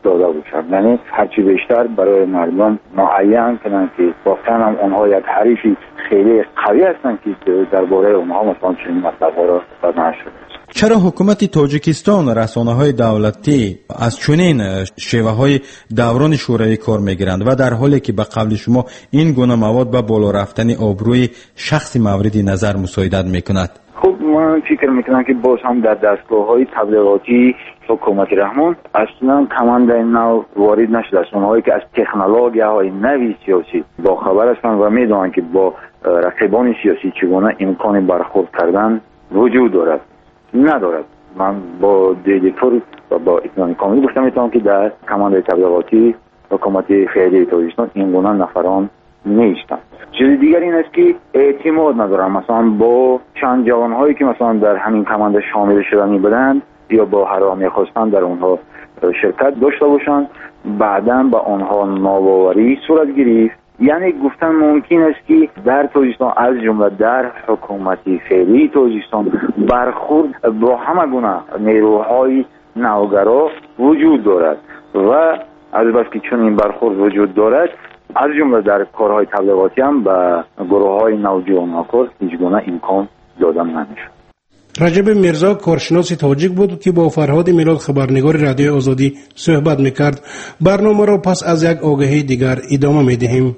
S21: ایستاده باشند. یعنی هرچی بیشتر برای مردم معین کنند که واقعا هم اونها یک حریفی خیلی قوی هستند که درباره اونها مثلا چنین مطلب‌ها را بیان شده.
S22: چرا حکومت تاجیکستان رسانه‌های دولتی از چنین شیوه‌های دوران شورایی کار می‌گیرند و در حالی که به قبل شما این گونه مواد به بالا رفتن آبروی شخص مورد نظر مساعدت می‌کند؟
S21: خب من فکر میکنم که باز هم در دستگاه‌های تبلیغاتی حکومت رحمان اصلا کماند این نوع وارد نشده است. اونهایی که از تکنولوژی‌های نوی سیاسی با خبر هستند و میدونند که با رقیبان سیاسی چگونه امکان برخورد کردن وجود دارد ندارد. من با دیدیتور و با اطمینان کامل گفتم میتونم که در کماند تبلیغاتی حکومت فعلی تاجیکستان این گونه نفران نیستند. چیز دیگر این است که اعتماد ندارم مثلا با چند جوانهایی که مثلا در همین کماند شامل شدنی بودند یا با حرامی خواستن در اونها شرکت داشته باشند، بعداً با آنها ناباوری صورت گرفت. یعنی گفتن ممکن است که در تاجیکستان از جمله در حکومت فعلی تاجیکستان برخورد با همه گونه نیروهای نوگرا وجود دارد و البته که چون این برخورد وجود دارد از جمله در کارهای تبلیغاتی هم به گروه‌های نوجوان‌ها هیچ گونه امکان دادن نمی‌شود.
S3: رجب میرزا کارشناس تاجیک بود که با فرهاد میلاد خبرنگار رادیوی آزادی صحبت میکرد. برنامه را پس از یک آگهی دیگر ادامه میدهیم.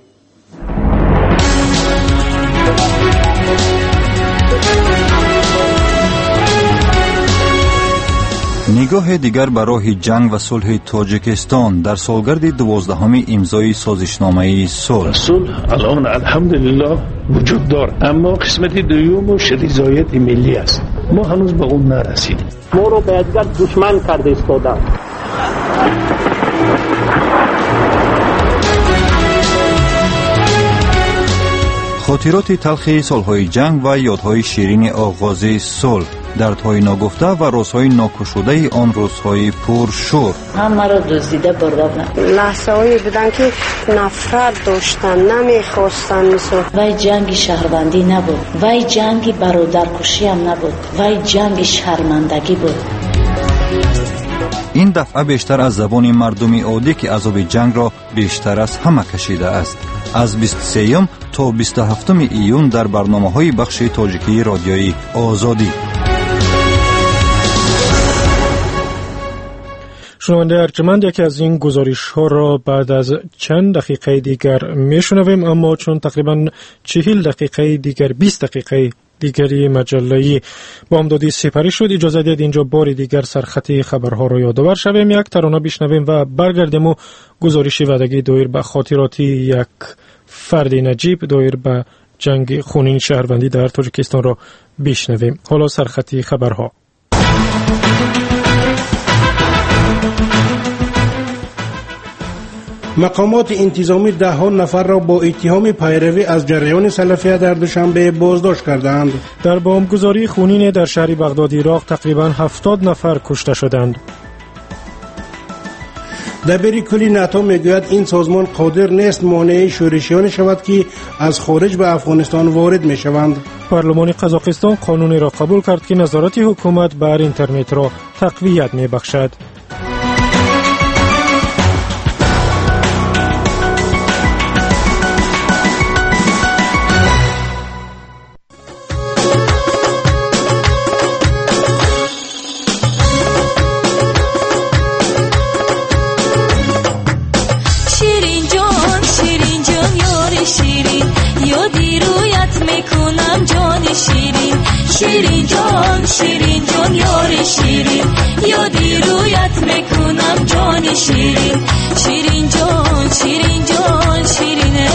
S7: نگاه دیگر به راه جنگ و صلح تاجیکستان در سالگرد دوازدهمی امضای سازشنامه صلح.
S5: صلح الان الحمدلله وجود دارد، اما قسمت دومش رضایت ملی است. ما هنوز به اون نرسیدیم.
S6: ما رو به ادگر دشمن کرده ایستادن.
S7: خاطرات تلخ سالهای جنگ و یادهای شیرین آغاز صلح، دردهای ناگفته و رازهای ناکشوده آن روزهای پرشور.
S23: همه را دزدیده بردن.
S24: لحظه هایی بودن که نفرت داشتن، نمیخواستن مثل
S23: وای جنگ شهروندی نبود، وای جنگ برادرکشی هم نبود، وای جنگ شرمندگی بود.
S7: این دفعه بیشتر از زبان مردمی عادی که عذاب جنگ را بیشتر از همه کشیده است. از بیست و سوم تا بیست و هفتم ایون در برنامه‌های بخش تاجیکی رادیویی آزادی.
S2: شنونده ارجمند، یکی از این گزارش ها را بعد از چند دقیقه دیگر میشنویم، اما چون تقریبا چهل دقیقه دیگر بیست دقیقه دیگری مجله‌ای بامدادی سپری شد، اجازه دید اینجا بار دیگر سرخط خبرها را یادآور شویم، یک ترانه بشنویم و برگردیم و گزارش وعدگی دایر به خاطرات یک فرد نجیب دایر به جنگ خونین شهروندی در تاجیکستان را بشنویم. حالا سرخط خبرها.
S3: مقامات انتظامی ده ها نفر را با اتهام پیروی از جریان سلفیه در دوشنبه بازداشت کردند.
S2: در بمبگذاری خونین در شهر بغداد عراق تقریبا هفتاد نفر کشته شدند.
S3: دبیر کلی ناتو میگوید این سازمان قادر نیست مانع شورشیان شود که از خارج به افغانستان وارد میشوند.
S2: پارلمان قزاقستان قانونی را قبول کرد که نظارت حکومت بر اینترنت را تقویت میبخشد.
S15: شیرین جان شیرین جان یار شیرین یادی رویت میکنم جان شیرین شیرین جان شیرین جان شیرینه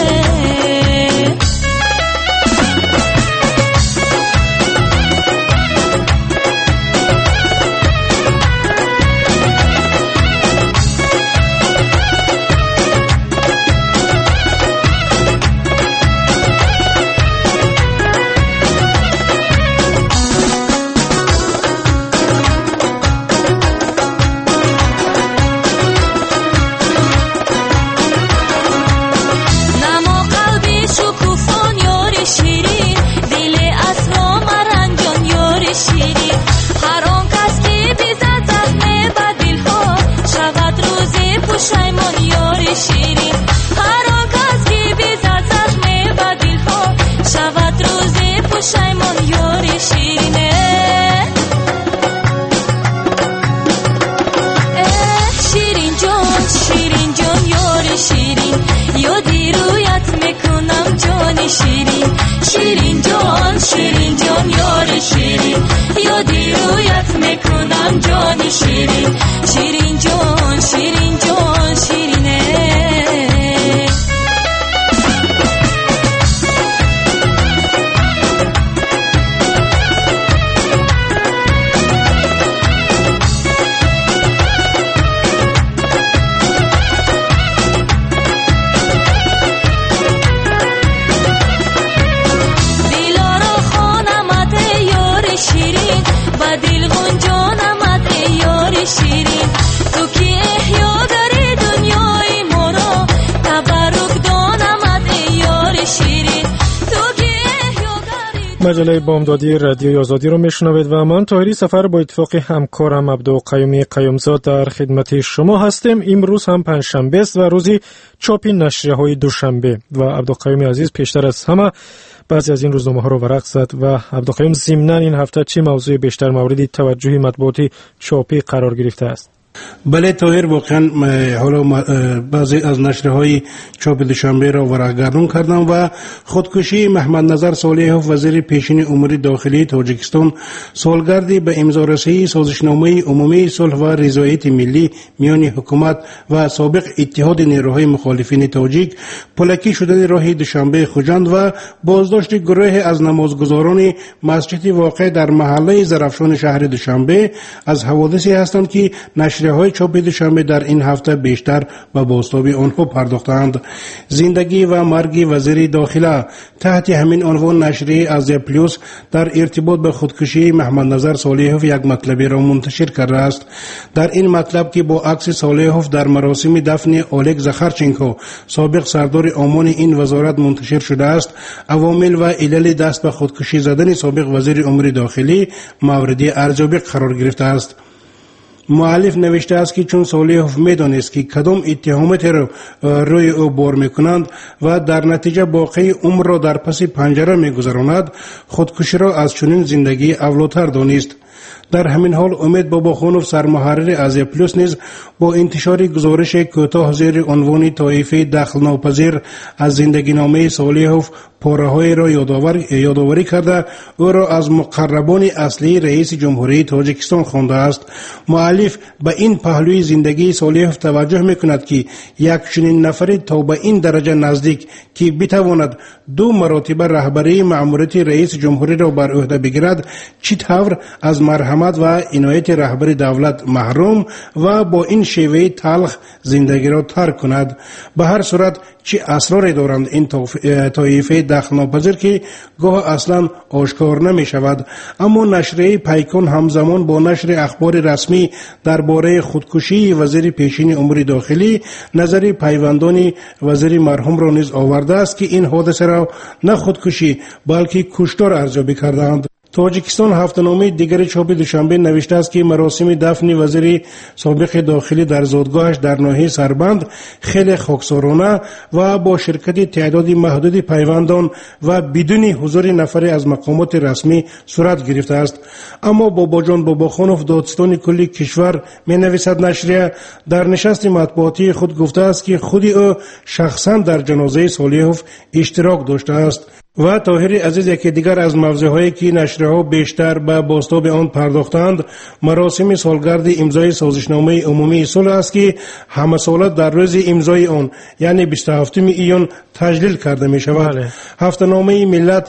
S15: رویت میکنم جان شیرین شیرین جان شیرین جان یار شیرین یادی رویت میکنم جان شیرین شیرین جان شیرین جان شیرینه شیرین تو که احیا داری دنیای ما را تبرک دانمت یار شیرین تو که احیا داری.
S2: مجله بامدادی رادیوی آزادی رو میشنوید و من طاهری سفر با اتفاق همکارم عبدالقیومی قیومزاد در خدمت شما هستیم. امروز هم پنجشنبه است و روزی چاپ نشریه های دوشنبه و عبدالقیومی عزیز پیشتر از همه بعضی از این روزنامه ها رو ورق زد و عبدالقیوم ضمناً این هفته چه موضوع بیشتر مورد توجه مطبوعاتی چاپی قرار گرفته است؟
S3: بله طاهر، واقعا حالا بعضی از نشریه‌های چاپ دوشنبه را ورقگردون کردم و خودکشی محمد نظر صالحوف وزیر پیشین امور داخلی تاجیکستان سالگردی به امضارسایی سازشنامه عمومی صلح و رضایت ملی میان حکومت و سابق اتحاد نیروهای مخالفین تاجیک پلکی شدن راه دوشنبه خوجند و بازداشت گروه از نمازگزاران مسجد واقع در محله زرافشان شهر دوشنبه از حوادثی هستند که نشریه های چاپ دوشنبه در این هفته بیشتر به بازتاب آنها پرداختند. زندگی و مرگ وزیر داخله تحت همین عنوان نشریه آزیا پلوس در ارتباط به خودکشی محمد نظر صالحوف یک مطلبی را منتشر کرده است. در این مطلب که با عکس صالحوف در مراسم دفن اولگ زخرچنکو سابق سردار امان این وزارت منتشر شده است، عوامل و علل دست به خودکشی زدن سابق وزیر امور داخلی مورد ارزیابی قرار گرفته است. مؤلف نوشته است که چون صالحوف میدانست که کدام اتهامات را روی او بار میکنند و در نتیجه باقی عمر را در پس پنجره میگذراند، خودکشی را از چنین زندگی اولاتر دانست. در همین حال امید باباخانوف سرمحرر آزیا پلوس نیز با انتشار گزارش کوتاه زیر عنوان طایفه دخل ناپذیر از زندگی نامه صالحوف پاره‌های را یادآوری کرده او را از مقربان اصلی رئیس جمهوری تاجیکستان خوانده است. مؤلف به این پهلوی زندگی صالحوف توجه میکند که یک چنین نفر تا به این درجه نزدیک که بتواند دو مراتبه رهبری مأموریت رئیس جمهوری را بر عهده بگیرد چطور از مرحمت و عنایت رهبر دولت محروم و با این شیوه تلخ زندگی را ترک کند. به هر صورت چه اسراری دارند این طایفه دخل ناپذیر که گاه اصلا آشکار نمی شود، اما نشریه پیکان همزمان با نشر اخبار رسمی درباره خودکشی وزیر پیشین امور داخلی نظر پیوندان وزیر مرحوم را نیز آورده است که این حادثه را نه خودکشی بلکه کشتار ارزیابی کردند. تاجیکستان هفته‌نامه دیگر چاپ دوشنبه نوشته است که مراسم دفن وزیر سابق داخلی در زادگاهش در ناحیه سربند خیلی خاکسارانه و با شرکت تعدادی محدود پیوندان و بدون حضور نفری از مقامات رسمی صورت گرفته است. اما باباجان باباخانوف دادستان کلی کشور می نویسد نشریه در نشست مطبوعاتی خود گفته است که خود او شخصا در جنازه صالحوف اشتراک داشته است. و طاهر عزیز، یکی دیگر از موضوعهایی که نشریه‌ها بیشتر به بازتاب آن پرداختند مراسم سالگرد امضای سازشنامه عمومی صلح است که همه ساله در روز امضای آن یعنی بیست و هفتم ایون تجلیل کرده می شود. هفته‌نامه ملت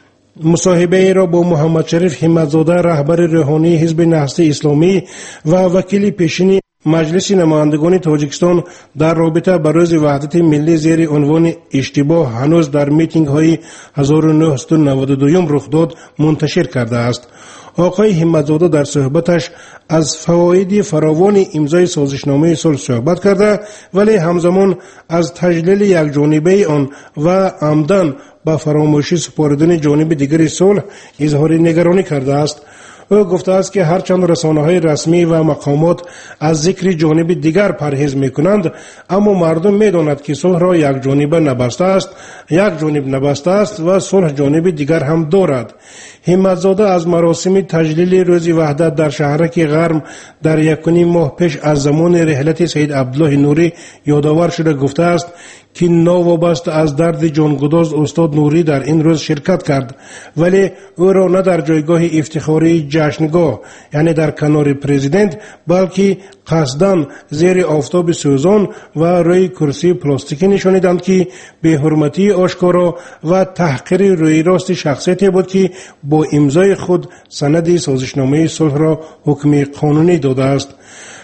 S3: مصاحبه را با محمد شریف همتزاده رهبر روحانی حزب نهضت اسلامی و وکیل پیشین مجلس نمایندگان تاجیکستان در رابطه با روز وحدت ملی زیر عنوان اشتباه هنوز در میتینگ های هزار و نهصد و نود و دو رخ داد منتشر کرده است. آقای همتزاده در صحبتش از فواید فراوان امضای سازشنامه صلح صحبت کرده ولی همزمان از تجلیل یک جانبه آن و عمدن به فراموشی سپاردن جانب دیگر صلح اظهار نگرانی کرده است. او گفته است که هرچند رسانه‌های رسمی و مقامات از ذکر جانب دیگر پرهیز می‌کنند، اما مردم می‌دانند که صلح را یک جانبه نبسته است، یک جانب نبسته است و صلح جانب دیگر هم دارد. همتزاده از مراسم تجلیل روز وحدت در شهرک غرم در یک و نیم ماه پیش از زمان رحلت سید عبدالله نوری یادآور شده گفته است که ناوابسته از درد جانگداز استاد نوری در این روز شرکت کرد، ولی او را نه در جایگاه افتخاری جشنگاه یعنی در کنار پرزیدنت، بلکه قصداً زیر آفتاب سوزان و روی کرسی پلاستیکی نشانیدند که به حرمتی آشکارا و تحقیر روی راست شخصیتی بود که با امضای خود سند سازشنامه صلح را حکم قانونی داده است.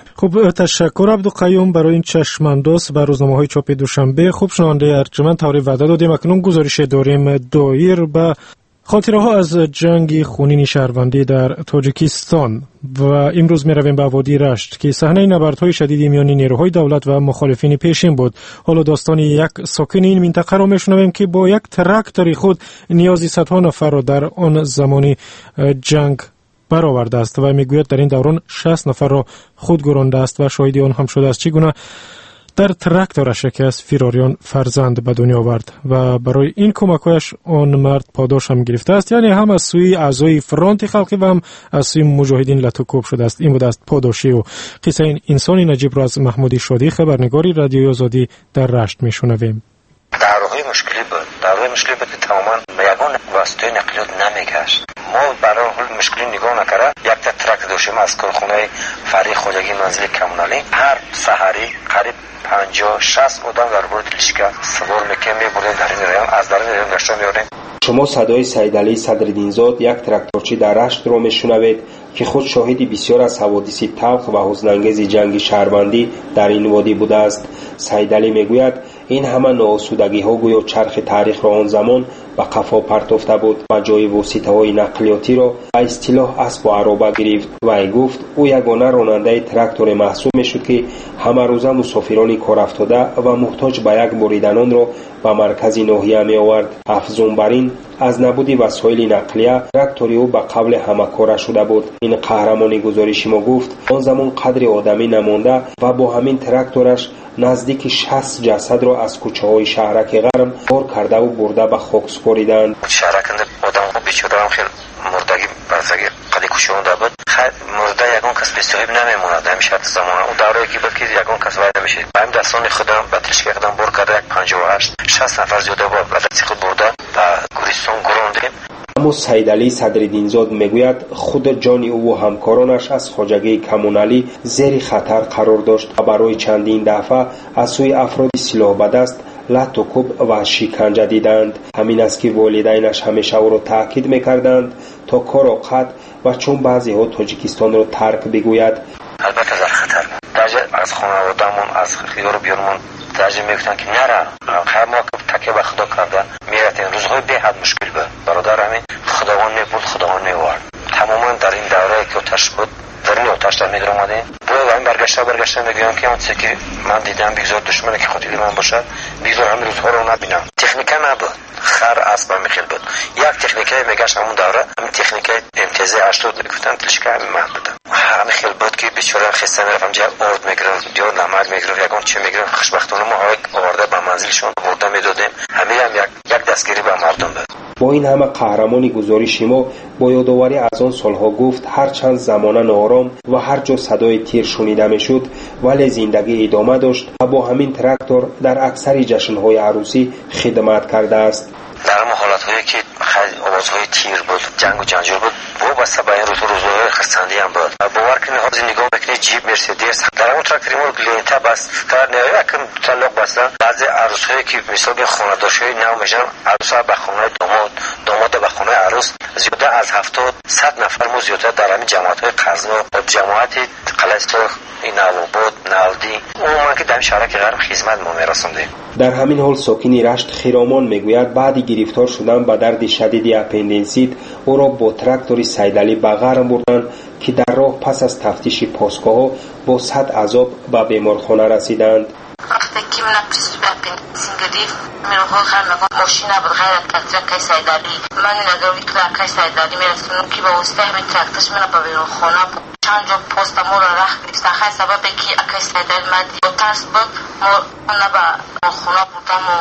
S2: خب تشکر عبدالقیوم برای این چشمانداز بر روزنامه‌های چاپ دوشنبه. خوب شنونده ارجمند، طوری وعده دادیم اکنون گزارش داریم دایر به خاطره ها از جنگ خونین شهروندی در تاجیکستان و امروز می رویم به وادی رشت که صحنه نبردهای شدیدی میان نیروهای دولت و مخالفین پیشین بود. حالا داستان یک ساکن این منطقه را می شنویم که با یک تراکتور خود نیازی صدها نفر را در آن زمانی جنگ برآورده است و میگوید در این دوران شصت نفر را خود گرانده است و شاهدی آن هم شده است چگونه در تراکتور شکست فیراریان فرزند به دنیا آورد و برای این کمک‌هایش آن مرد پاداش هم گرفته است، یعنی هم از سوی اعضای فرانت خلقی و هم از سوی مجاهدین لطوکوب شده است. این بود است پاداشی و قصه این انسانی نجیب را از محمودی شادی، خبرنگاری رادیوی آزادی در رشت میشنویم.
S4: دعواهای مشکلی بود، دعواهای مشکلی بود که تماما به یگان واسطه نقلیات نمیگشت. ما برای حل مشکلی نگاه نکرده یک تا ترک داشتیم از کارخانه فری خواجگی منزل کمونالی، هر سحری قریب پنجاه شصت آدم در برد لیشکا سوار میکنیم میبردیم در این رایان از در این رایان نشان میاریم.
S8: شما صدای سیدعلی صدرالدینزاد یک تراکتورچی در رشت را میشنوید که خود شاهدی بسیار از حوادث تلخ و حزن‌انگیز جنگ شهروندی در این وادی بوده است. سیدعلی میگوید این همه ناآسودگی ها گویا چرخ تاریخ را آن زمان به قفا پرتافته بود و جای واسطه های نقلیاتی را به اصطلاح اسب و عرابه گرفت. و ای گفت او یگانه راننده تراکتور محسوب میشد که همه روزه مسافران کار افتاده و محتاج به یک بریدنان را به مرکز ناحیه می آورد. افزون بر این از نبود وسایل نقلیه تراکتوری او به قبل همه کاره شده بود. این قهرمانی گزارش ما گفت آن زمان قدر آدمی نمانده و با همین تراکتورش نزدیک شصت جسد را از کوچه های شهرک غرم بار کرده و برده به خاک سپاریدند.
S4: شهرک آدم ها بیچاره هم خیلی مردگی برزگی قدی کشونده بود. خیلی مرده یگان کس به صاحب نمیموند همیشه زمان اون دوره که بود که یگان کس باید میشه. با این دستان خودم به تلشکی خودم بار کرده یک پنجاه و هشت شصت نفر زیاده بود و دستی خود برده و گوریستان گراندیم.
S8: اما سیدعلی صدرالدینزاد میگوید خود جان او و همکارانش از خواجگی کمونالی زیر خطر قرار داشت و برای چندین دفعه از سوی افراد سلاح به دست لط و کوب و شکنجه دیدند. همین است که والدینش همیشه او را تاکید میکردند تا کار و قد و چون بعضی ها تاجیکستان را ترک بگوید.
S4: البته در خطر درجه از خانواده‌مون از خیار بیارمون درجه میگفتن که نره خیر ما تکیه به خدا کرده میرتیم. روزهای به حد مشکل بود برادر همین خداوند میبود خداوند میوارد. تماما در این دوره که آتش بود در این آتش در میدر آمدیم باید همین برگشته برگشته میگویم که اون چیزی که من دیدم بگذار دشمنی که خودی من باشد بگذار همین روزها رو نبینم. تکنیکه نبود، خر اسب میخیل بود. یک تکنیکه میگشت همون دوره همین تکنیکه امتیاز هشتاد میگفتن تلشکه همین من بودم. همین خیل بود که بیچاره خسته میرفتم جای آرد میگرفت یا نمک میگرفت یکان چی میگرفت. خوشبختانه ما های آورده به منزلشون برده میدادیم. همین هم یک یک دستگیری به مردم بود.
S8: با این همه قهرمانی گزارش ما با یادآوری از آن سالها گفت هرچند زمانه نارام و هر جا صدای تیر شنیده میشد ولی زندگی ادامه داشت و با همین تراکتور در اکثر جشن‌های عروسی خدمت کرده است.
S4: در ما حالت‌هایی که خیلی آوازهای تیر بود جنگ و جنجال بود وابسته به این روز روزهای خستندی هم بود. باور کنید حاضر نگاه بکنید جیب مرسدس در اون تراکتور ما لینتا بس کار نیاید یکم تعلق بستن. بعضی عروس‌هایی که مثلا خانه‌دارشای نو میشن عروس‌ها به خانه داماد داماد به خانه عروس زیاده از هفتاد صد نفر مو زیاده در همین جماعت‌های قزما و جماعت قلعه‌سرخ این نواباد نالدی عموما که در شهرک غرب خدمت ما می‌رسوندیم.
S8: در همین حال ساکنی رشت خیرامان میگوید بعد گرفتار شدن به درد شدید اپندیسیت او را با تراکتور سیدعلی به غرم بردند که در راه پس از تفتیش پاسگاه‌ها با صد عذاب به بیمارخانه رسیدند.
S9: وقتی که من پرسید به اپندیسین گرفت میروها خرمگاه ماشین بود غیر از تراکتور سیدعلی من نگروی که تراکتور سیدعلی میرسونم که با واسطه همین تراکتورش من به بیمارخانه چند جا پست ما را رخ گرفت خیلی سبب که اکای سیدعلی من با ترس بود ما نه به خانه بودم و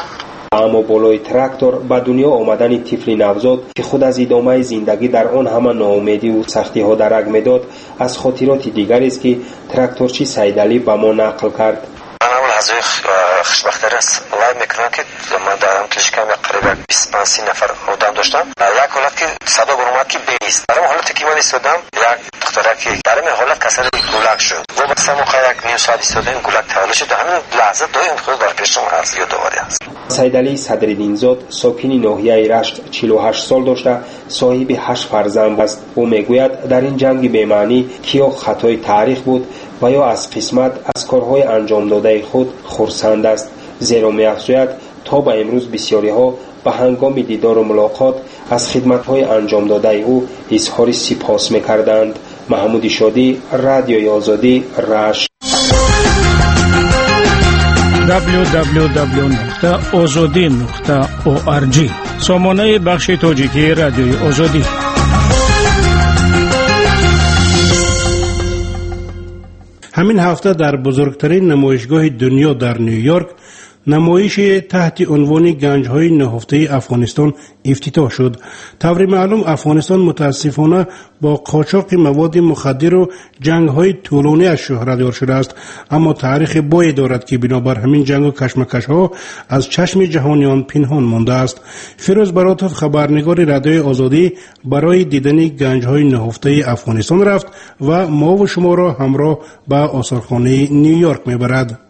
S8: اما بالای تراکتور به دنیا آمدن طفل نوزاد که خود از ادامه زندگی در آن همه ناامیدی و سختی ها درک میداد از خاطرات دیگری است که تراکتورچی سیدعلی به ما نقل کرد.
S4: از خوشبختانه لای میکنم که من در کلیشکم قریبا بیست و پنج نفر آدم داشتم. یک حالت که صدا برآمد که بیست. در حالت که من ایستادم یک دختره که در این حالت کسر گولک شد. و بس موقع یک نیم ساعت ایستادم گولک تولید شد. همین لحظه دویم خود در پیشم از یادآوری است.
S8: سیدعلی صدرالدین‌زاد ساکن ناحیه رشت چهل و هشت سال داشته صاحب هشت فرزند است. او میگوید در این جنگ بی‌معنی که یا خطای تاریخ بود و یا از قسمت از کارهای انجام داده خود خرسند است، زیرا می‌افزاید تا به امروز بسیاری ها به هنگام دیدار و ملاقات از خدمت‌های انجام داده او اظهار سپاس می‌کردند. محمود شادی، رادیوی آزادی، رشت.
S16: دبلیو دبلیو دبلیو نقطه آزادی نقطه او آر جی سامانه بخش تاجیکی رادیوی آزادی.
S3: همین هفته در بزرگترین نمایشگاه دنیا در نیویورک نمایش تحت عنوان گنج‌های نهفته افغانستان افتتاح شد. طور معلوم افغانستان متاسفانه با قاچاق مواد مخدر و جنگ‌های طولانی از شهرت یار شده است، اما تاریخ بایی دارد که بنابر همین جنگ و کشمکش‌ها از چشم جهانیان پنهان مانده است. فیروز براتوف خبرنگار رادیوی آزادی برای دیدن گنج‌های نهفته افغانستان رفت و ما و شما را همراه به آثارخانه نیویورک می‌برد.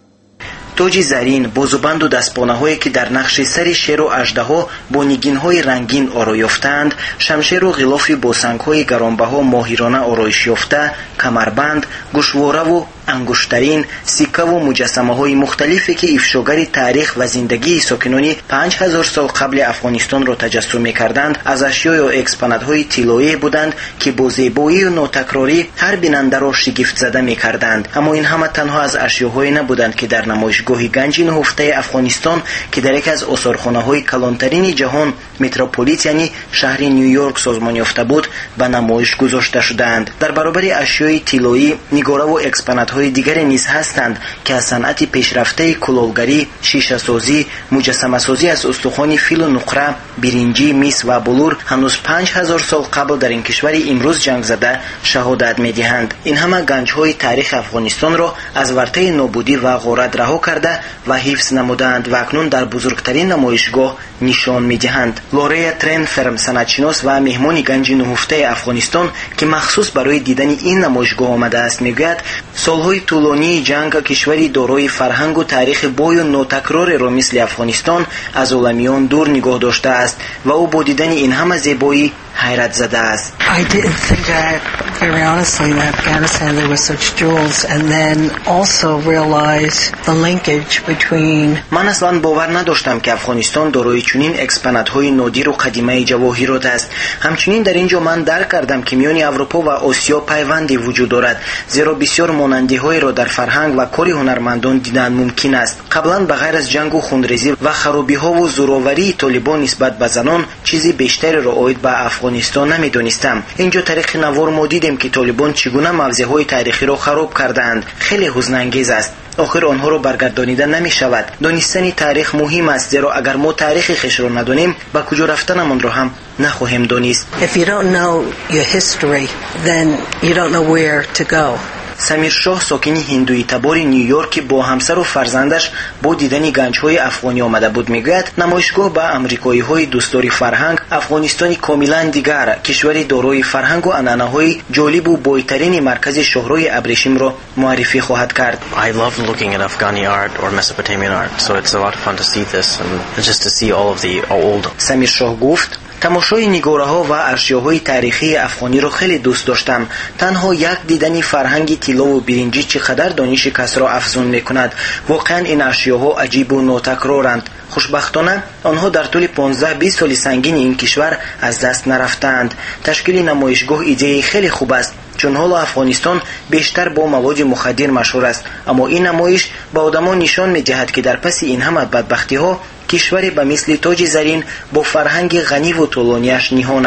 S1: توج زرین، بازوبند و دستپانه‌هایی که در نقش سر شیر و اژدها با نگین‌های رنگین آرا یافتند، شمشیر و غلاف با سنگ‌های گرانبها ماهرانه آرایش یافته، کمربند، گوشواره و انگشترین، سکه و مجسمه‌های مختلفی که افشاگر تاریخ و زندگی ساکنان پنج هزار سال قبل افغانستان را تجسم می‌کردند، از اشیاء و اکسپونات‌های طلایی بودند که با زیبایی و ناتکراری هر بیننده را شگفت زده می‌کردند. اما این همه تنها از اشیاءهایی نبودند که در نمایشگاه گنج نهفته افغانستان که در یک از آثارخانه‌های کلانترین جهان متروپولیت یعنی شهر نیویورک سازمان یافته بود به نمایش گذاشته شدند. در برابر اشیاء طلایی، نگاره و اکسپونات‌های دیگر نیز هستند که از صنعت پیشرفته کلالگری، شیشه سازی، مجسمه سازی از استخوان فیل و نقره، برنجی، مس و بلور هنوز پنج هزار سال قبل در این کشور امروز جنگ زده شهادت می‌دهند. این همه گنج‌های تاریخ افغانستان را از ورطه نابودی و غارت رها کرده و حفظ نمودند و اکنون در بزرگترین نمایشگاه نشان می‌دهند. لوره ترن فرم صنعت‌شناس و مهمان گنج نهفته افغانستان که مخصوص برای دیدن این نمایشگاه آمده است میگوید سالهای طولانی جنگ کشوری دارای فرهنگ و تاریخ بای و ناتکرار را مثل افغانستان از عالمیان دور نگاه داشته است و او با دیدن این همه زیبایی حیرت زده است.
S10: I didn't think that very honestly in Afghanistan there were such jewels and then also realize the linkage between
S1: من اصلا باور نداشتم که افغانستان دارای چنین اکسپونات‌های نادر و قدیمی جواهرات است. همچنین در اینجا من درک کردم که میان اروپا و آسیا پیوندی وجود دارد، زیرا بسیار ماننده‌هایی را در فرهنگ و کار هنرمندان دیدن ممکن است. قبلا بغیر از جنگ و خونریزی و خرابی‌ها و زوراوری طالبان نسبت به زنان چیزی بیشتری را عاید به افغانستان نمی‌دانستم. اینجا تاریخ نوار ما دیدیم که طالبان چگونه موضع‌های تاریخی را خراب کردند. خیلی حزن‌انگیز است. آخر آنها را برگردانیده نمی شود. دانستن تاریخ مهم است، زیرا اگر ما تاریخ خویش را ندانیم به کجا رفتنمان را هم نخواهیم دانست.
S10: If you don't know your history, then you don't know where to go.
S1: سمیر شاه ساکن هندوی تبار نیویورک با همسر و فرزندش با دیدن گنج‌های افغانی آمده بود میگوید نمایشگاه به امریکایی‌های دوستدار فرهنگ افغانستانی کاملا دیگر کشوری دارای فرهنگ و عنعنه‌های جالب و بایترین مرکز شهرهای ابریشم را معرفی خواهد کرد.
S12: I love looking at Afghani art or Mesopotamian art, so it's a lot of fun to see this and just to see all of the old.
S1: سمیر شاه گفت تماشای نگاره‌ها و اشیاءهای تاریخی افغانی را خیلی دوست داشتم. تنها یک دیدن فرهنگ طلا و برنجی چقدر دانش کس را افزون می‌کند. واقعا این اشیاءها عجیب و ناتکرارند. خوشبختانه آنها در طول پانزده بیست سال سنگین این کشور از دست نرفتند. تشکیل نمایشگاه ایده خیلی خوب است، چون حالا افغانستان بیشتر با مواد مخدر مشهور است، اما این نمایش به آدمان نشان می‌دهد که در پس این همه بدبختی‌ها کشوری به مثل تاج زرین با فرهنگ غنی و طولانیش نهان است.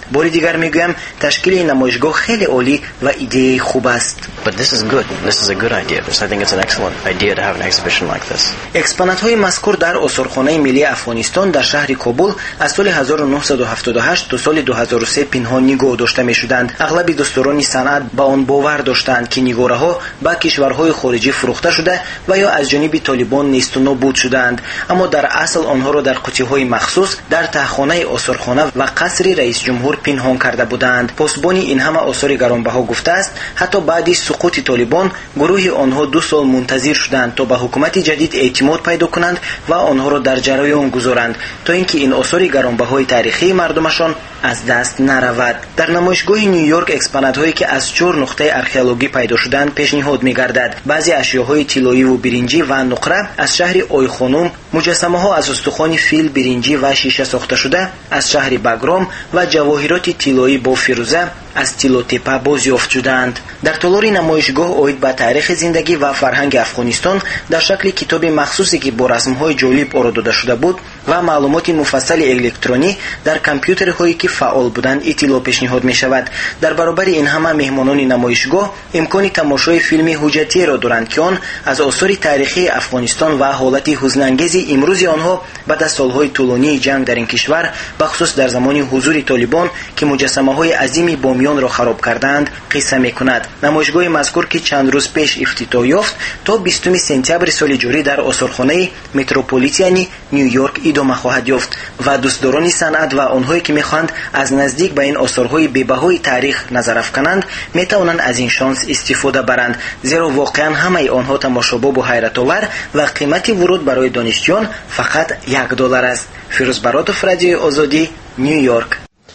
S1: باری دیگر میگویم تشکیل این نمایشگاه خیلی عالی و ایده خوب است.
S12: But this is good. This is a good idea. I think it's an excellent idea to have an exhibition like this.
S1: اکسپونات های مذکور در آثارخانه ملی افغانستان در شهر کابل از سال هزار و نهصد و هفتاد و هشت تا سال دو هزار و سه پنهان نگاه داشته می‌شدند. اغلب دستوران صنعت با آن باور داشتند که نگاره‌ها به کشورهای خارجی فروخته شده و یا از جانب طالبان نیست و نابود شدند، اما در اصل آنها را در قوطی‌های مخصوص در تهخانه آثارخانه و قصر رئیس جمهور پنهان کرده بودند. پاسبانی این همه آثار گرانبها گفته است حتی بعد از سقوط طالبان گروه آنها دو سال منتظر شدند تا به حکومت جدید اعتماد پیدا کنند و آنها را در جریان گذارند تا اینکه این آثار گرانبهای تاریخی مردمشان از دست نرود. در نمایشگاه نیویورک اکسپونات هایی که از چهار نقطه ارکئولوژی پیدا شدند پیشنهاد می‌گردد. بعضی اشیاءهای طلایی و برنجی و نقره از شهر اوی خانم، مجسمه ها از استخوان فیل، برنجی و شیشه ساخته شده از شهر بگرام و جواهرات طلایی با فیروزه از تیلوتپه بازیافت شدند. در طول نمایشگاه اوید به تاریخ زندگی و فرهنگ افغانستان در شکل کتاب مخصوصی که با رسم‌های جالب آورده داده شده بود و معلومات مفصل الکترونی در کامپیوترهایی که فعال بودند اطلاع پیشنهاد می شود. در برابر این همه مهمانان نمایشگاه امکان تماشای فیلم حجتی را دارند که آن از آثار تاریخی افغانستان و حالت حزن‌انگیز امروز آنها بعد از سالهای طولانی جنگ در این کشور، بخصوص در زمان حضور طالبان که مجسمه‌های عظیم بامیان را خراب کردند، قصه می‌کند. نمایشگاه مذکور که چند روز پیش افتتاح یافت تا بیستم سپتامبر سال جاری در آثارخانه متروپولیتانی نیویورک ادامه خواهد یافت و دوستداران صنعت و آنهایی که می‌خواهند از نزدیک به این آثارهای بی‌بهای تاریخ نظر افکنند می‌توانند از این شانس استفاده برند، زیرا واقعا همه آنها تماشاباب و حیرت‌آور و قیمت ورود برای دانشجویان فقط یک دلار است. فیروز براتوف، رادیو آزادی، نیویورک.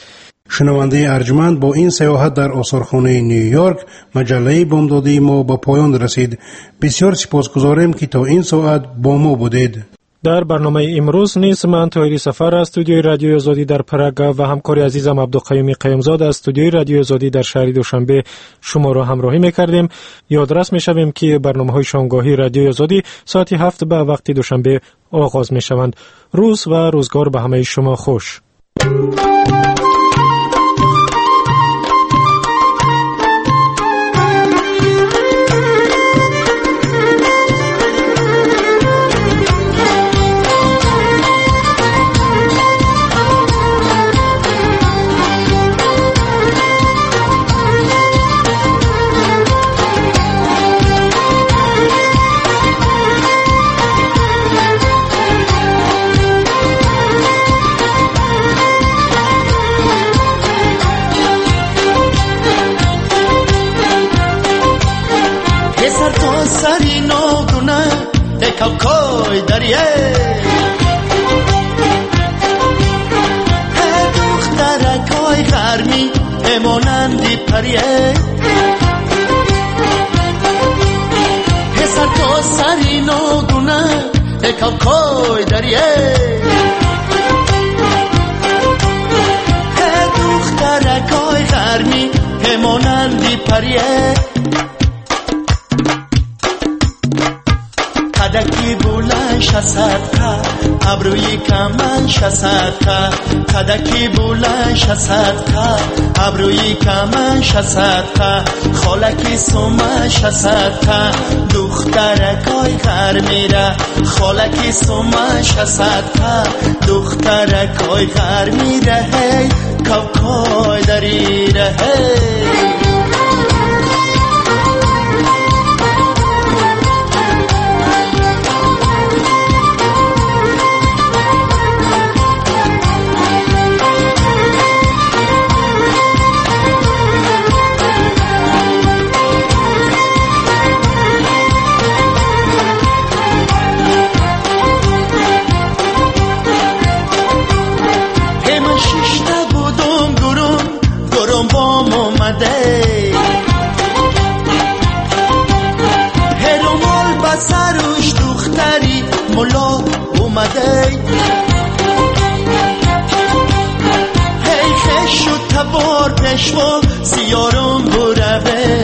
S3: شنونده ارجمند، با این سیاحت در آثارخانه نیویورک مجله بامدادی ما به پایان رسید. بسیار سپاسگزاریم که تا این ساعت با ما بودید.
S2: در برنامه امروز نیز من طاهری سفر از استودیوی رادیو آزادی در پراگ و همکار عزیزم عبدالقیوم قیومزاد از استودیوی رادیو آزادی در شهر دوشنبه شما را همراهی می‌کردیم. یادرس می‌شویم که برنامه‌های شامگاهی رادیو آزادی ساعت هفت به وقت دوشنبه آغاز می‌شوند. روز و روزگار به همه شما خوش.
S11: کوکای دریه دخترکای غرمی امانندی پریه پسر تو سری نادونه کوکای دریه دخترکای غرمی امانندی پریه قدکی بلند شصدقه ابروی کمن شصدقه قدکی بلند شصدقه ابروی کمن شصدقه خالکی سومه شصدقه دخترکای غر میره خالکی سومه شصدقه دخترکای غر میره هی کوکای دریره هی هرمال بسروش دختری ملا اومده هی خش و تبار پشوا سیارم بربه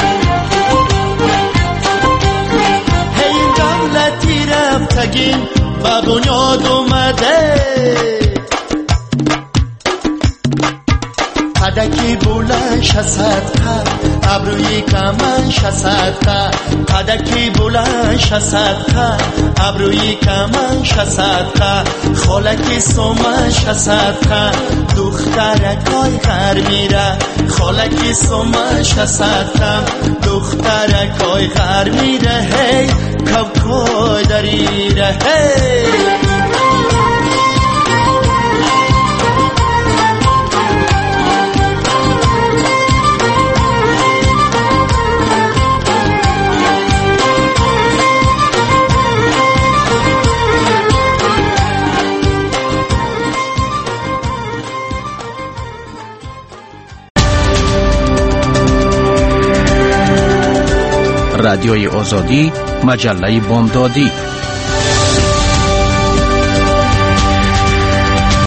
S11: هی دولتی رفتگین و بنیاد اومده صدقه ابروی کمن صدقه قدکی بلند صدقه ابروی کمن صدقه خالکی سومن صدقه دخترکای غر میره خالکی سومن صدقه دخترکای غر میره هی کوکای دریره هی
S13: رادیوی آزادی، مجله بامدادی.